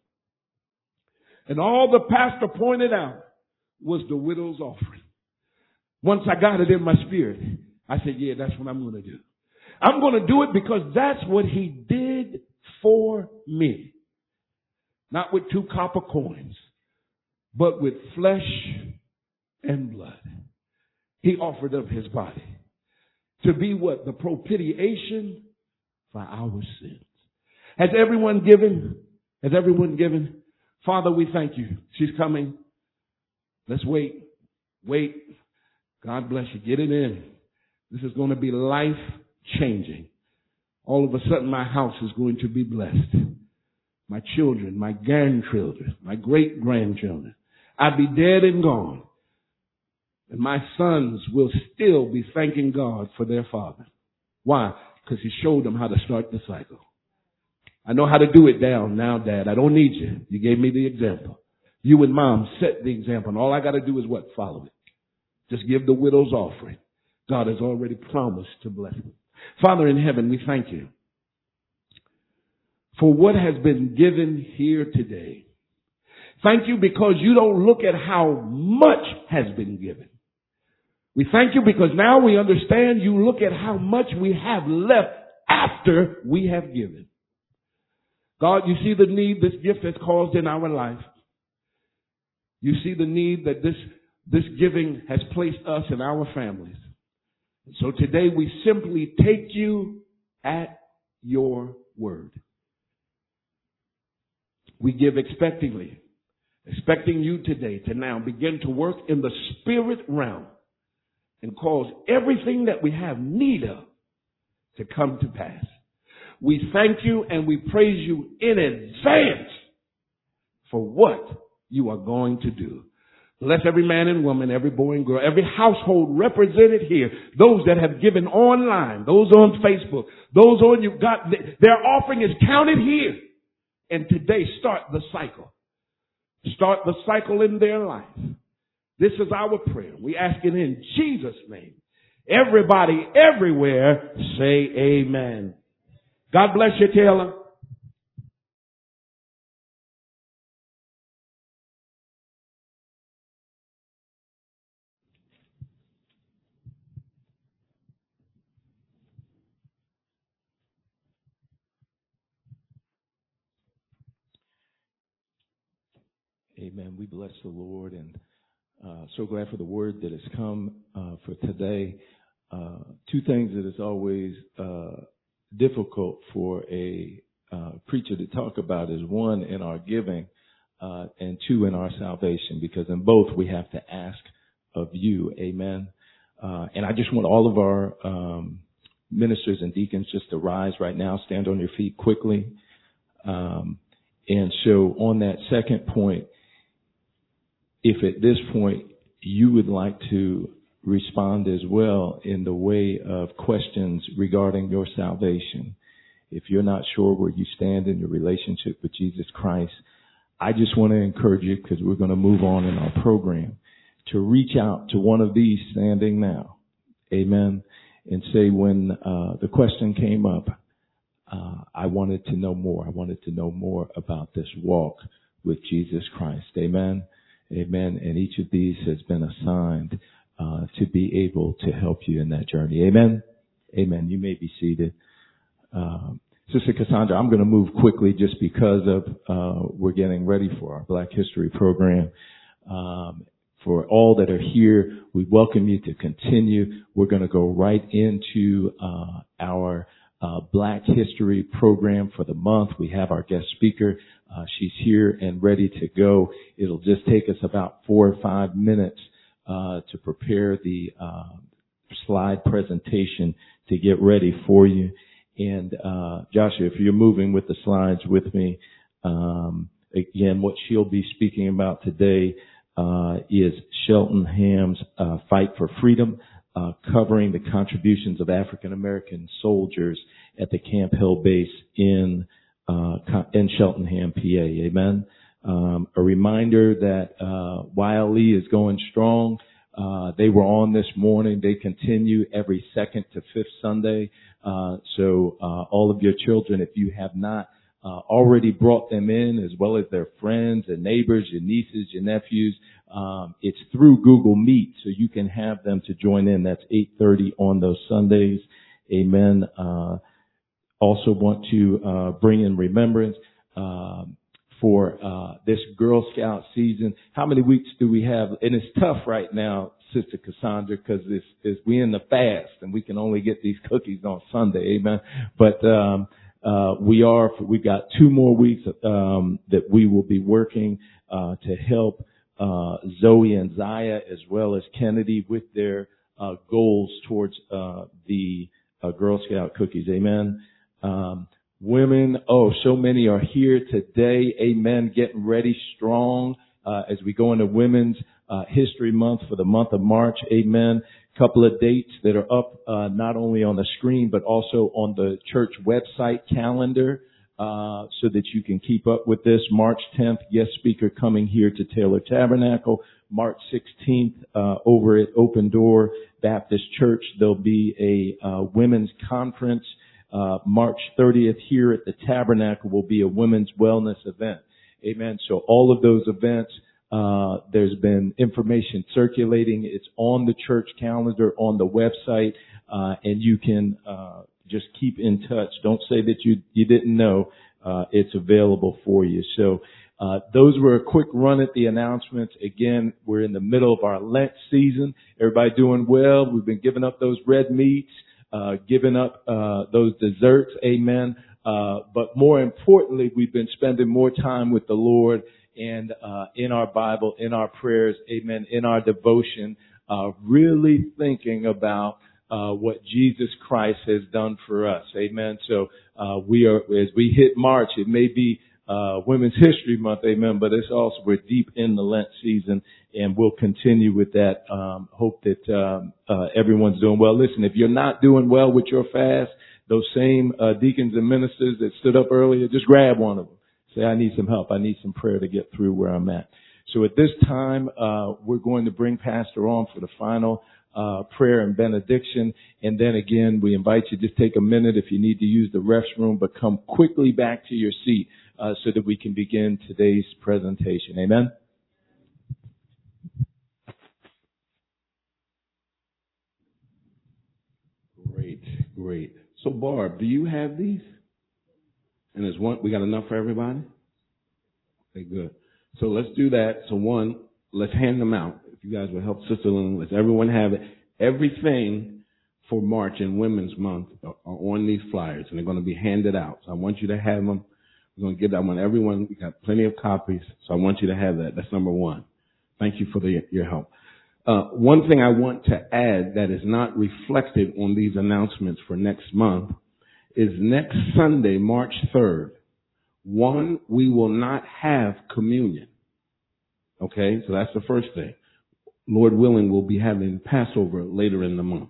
And all the pastor pointed out was the widow's offering. Once I got it in my spirit, I said, yeah, that's what I'm going to do. I'm going to do it because that's what he did for me. Not with 2 copper coins, but with flesh and blood. He offered up his body to be what? The propitiation for our sins. Has everyone given? Has everyone given? Father, we thank you. She's coming. Let's wait. Wait. God bless you. Get it in. This is going to be life changing. All of a sudden, my house is going to be blessed. My children, my grandchildren, my great-grandchildren. I'd be dead and gone. And my sons will still be thanking God for their father. Why? Because he showed them how to start the cycle. I know how to do it now, Dad. I don't need you. You gave me the example. You and Mom set the example. And all I got to do is what? Follow it. Just give the widow's offering. God has already promised to bless them. Father in heaven, we thank you for what has been given here today. Thank you because you don't look at how much has been given. We thank you because now we understand you look at how much we have left after we have given. God, you see the need this gift has caused in our life. You see the need that this giving has placed us and our families. So today we simply take you at your word. We give expecting you today to now begin to work in the spirit realm and cause everything that we have need of to come to pass. We thank you and we praise you in advance for what you are going to do. Bless every man and woman, every boy and girl, every household represented here, those that have given online, those on Facebook, those on you got their offering is counted here. And today start the cycle. Start the cycle in their life. This is our prayer. We ask it in Jesus' name. Everybody, everywhere, say amen. God bless you, Taylor. Amen. We bless the Lord and so glad for the word that has come for today. Two things that is always difficult for a preacher to talk about is one, in our giving, and two, in our salvation, because in both we have to ask of you. Amen. And I just want all of our ministers and deacons just to rise right now, stand on your feet quickly. And so on that second point, if at this point you would like to respond as well in the way of questions regarding your salvation, if you're not sure where you stand in your relationship with Jesus Christ, I just want to encourage you, because we're going to move on in our program, to reach out to one of these standing now, amen, and say, when the question came up, I wanted to know more. I wanted to know more about this walk with Jesus Christ, amen. Amen. And each of these has been assigned to be able to help you in that journey. Amen. Amen. You may be seated. Sister Cassandra, I'm going to move quickly just because of we're getting ready for our Black History program. For all that are here, we welcome you to continue. We're going to go right into our Black History program for the month. We have our guest speaker. She's here and ready to go. It'll just take us about 4 or 5 minutes to prepare the slide presentation to get ready for you. And Joshua, if you're moving with the slides with me, again, what she'll be speaking about today is Cheltenham's Fight for Freedom, covering the contributions of African American soldiers at the Camp Hill base in Cheltenham, PA. Amen. A reminder that YLE is going strong. They were on this morning. They continue every second to fifth Sunday. So all of your children, if you have not already brought them in, as well as their friends and neighbors, your nieces, your nephews, it's through Google Meet, so you can have them to join in. That's 8:30 on those Sundays. Amen. Also want to bring in remembrance for this Girl Scout season. How many weeks do we have? And it's tough right now, Sister Cassandra, because we in the fast and we can only get these cookies on Sunday. Amen. But, we've got 2 more weeks, that we will be working, to help, Zoe and Zaya as well as Kennedy with their, goals towards, the, Girl Scout cookies. Amen. Women, so many are here today. Amen. Getting ready strong, as we go into Women's, History Month for the month of March. Amen. Couple of dates that are up, not only on the screen, but also on the church website calendar, so that you can keep up with this. March 10th, guest speaker coming here to Taylor Tabernacle. March 16th, over at Open Door Baptist Church, there'll be a women's conference. March 30th here at the Tabernacle will be a women's wellness event. Amen. So all of those events, there's been information circulating. It's on the church calendar, on the website, and you can, just keep in touch. Don't say that you didn't know. It's available for you. So, those were a quick run at the announcements. Again, we're in the middle of our Lent season. Everybody doing well. We've been giving up those red meats, giving up, those desserts. Amen. But more importantly, we've been spending more time with the Lord and, in our Bible, in our prayers. Amen. In our devotion, really thinking about, what Jesus Christ has done for us. Amen. So, as we hit March, it may be, Women's History Month. Amen. But it's also, we're deep in the Lent season and we'll continue with that. Hope that, everyone's doing well. Listen, if you're not doing well with your fast, those same, deacons and ministers that stood up earlier, just grab one of them. Say, I need some help. I need some prayer to get through where I'm at. So at this time, we're going to bring Pastor on for the final, prayer and benediction. And then again, we invite you to just take a minute if you need to use the restroom, but come quickly back to your seat, so that we can begin today's presentation. Amen. Great. So Barb, do you have these? And there's one, we got enough for everybody? Okay, good. So let's do that. So one, let's hand them out. If you guys will help Sister Lynn, let's everyone have it. Everything for March and Women's Month are on these flyers, and they're going to be handed out. So I want you to have them. We're going to give that one. Everyone, we got plenty of copies, so I want you to have that. That's number one. Thank you for your help. One thing I want to add that is not reflected on these announcements for next month is next Sunday, March 3rd. One, we will not have communion. Okay, so that's the first thing. Lord willing, we'll be having Passover later in the month.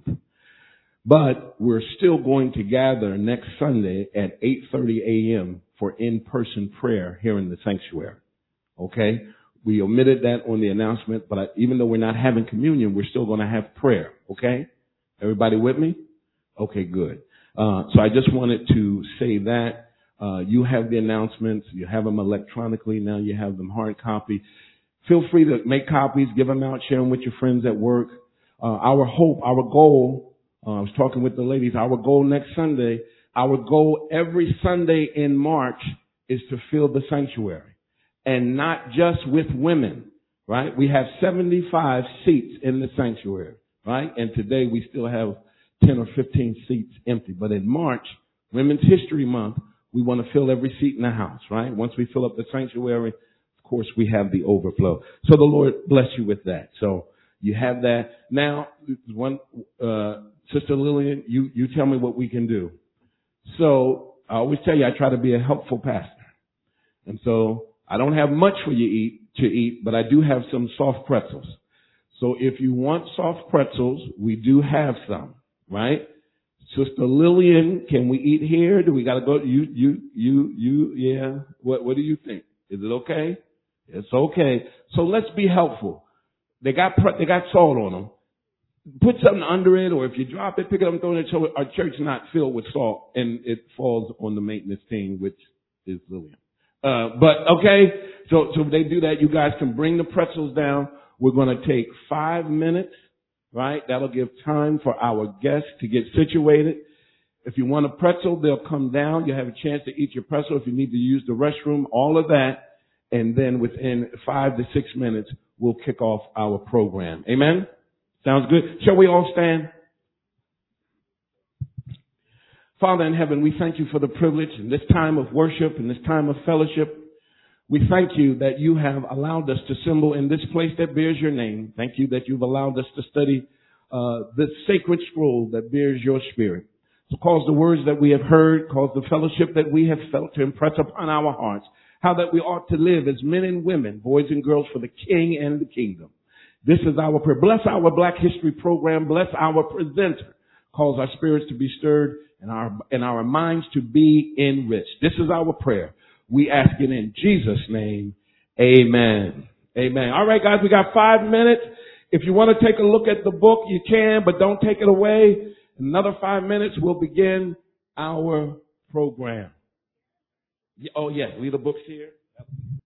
But we're still going to gather next Sunday at 8:30 a.m. for in-person prayer here in the sanctuary. Okay? We omitted that on the announcement, but even though we're not having communion, we're still going to have prayer. Okay? Everybody with me? Okay, good. So I just wanted to say that. You have the announcements. You have them electronically. Now you have them hard copy. Feel free to make copies, give them out, share them with your friends at work. Our hope, our goal, I was talking with the ladies, our goal next Sunday, our goal every Sunday in March is to fill the sanctuary. And not just with women, right? We have 75 seats in the sanctuary, right? And today we still have 10 or 15 seats empty. But in March, Women's History Month, we want to fill every seat in the house, right? Once we fill up the sanctuary, of course, we have the overflow. So the Lord bless you with that. So you have that. Now, Sister Lillian, you tell me what we can do. So I always tell you I try to be a helpful pastor. And so I don't have much for you to eat, but I do have some soft pretzels. So if you want soft pretzels, we do have some, right? Sister Lillian, can we eat here? Do we got to go? Yeah. What do you think? Is it okay? It's okay. So let's be helpful. They got salt on them. Put something under it, or if you drop it, pick it up and throw it in. So our church is not filled with salt, and it falls on the maintenance team, which is Lillian. But okay, so they do that. You guys can bring the pretzels down. We're going to take 5 minutes, right? That'll give time for our guests to get situated. If you want a pretzel, they'll come down. You'll have a chance to eat your pretzel. If you need to use the restroom, all of that. And then within 5 to 6 minutes, we'll kick off our program. Amen? Sounds good. Shall we all stand? Father in heaven, we thank you for the privilege in this time of worship, in this time of fellowship. We thank you that you have allowed us to assemble in this place that bears your name. Thank you that you've allowed us to study this sacred scroll that bears your spirit. So cause the words that we have heard, cause the fellowship that we have felt to impress upon our hearts, how that we ought to live as men and women, boys and girls for the King and the kingdom. This is our prayer. Bless our Black History program. Bless our presenter. Cause our spirits to be stirred and our minds to be enriched. This is our prayer. We ask it in Jesus' name. Amen. Amen. All right, guys, we got 5 minutes. If you want to take a look at the book, you can, but don't take it away. In another 5 minutes, we'll begin our program. Oh, yes, leave the books here.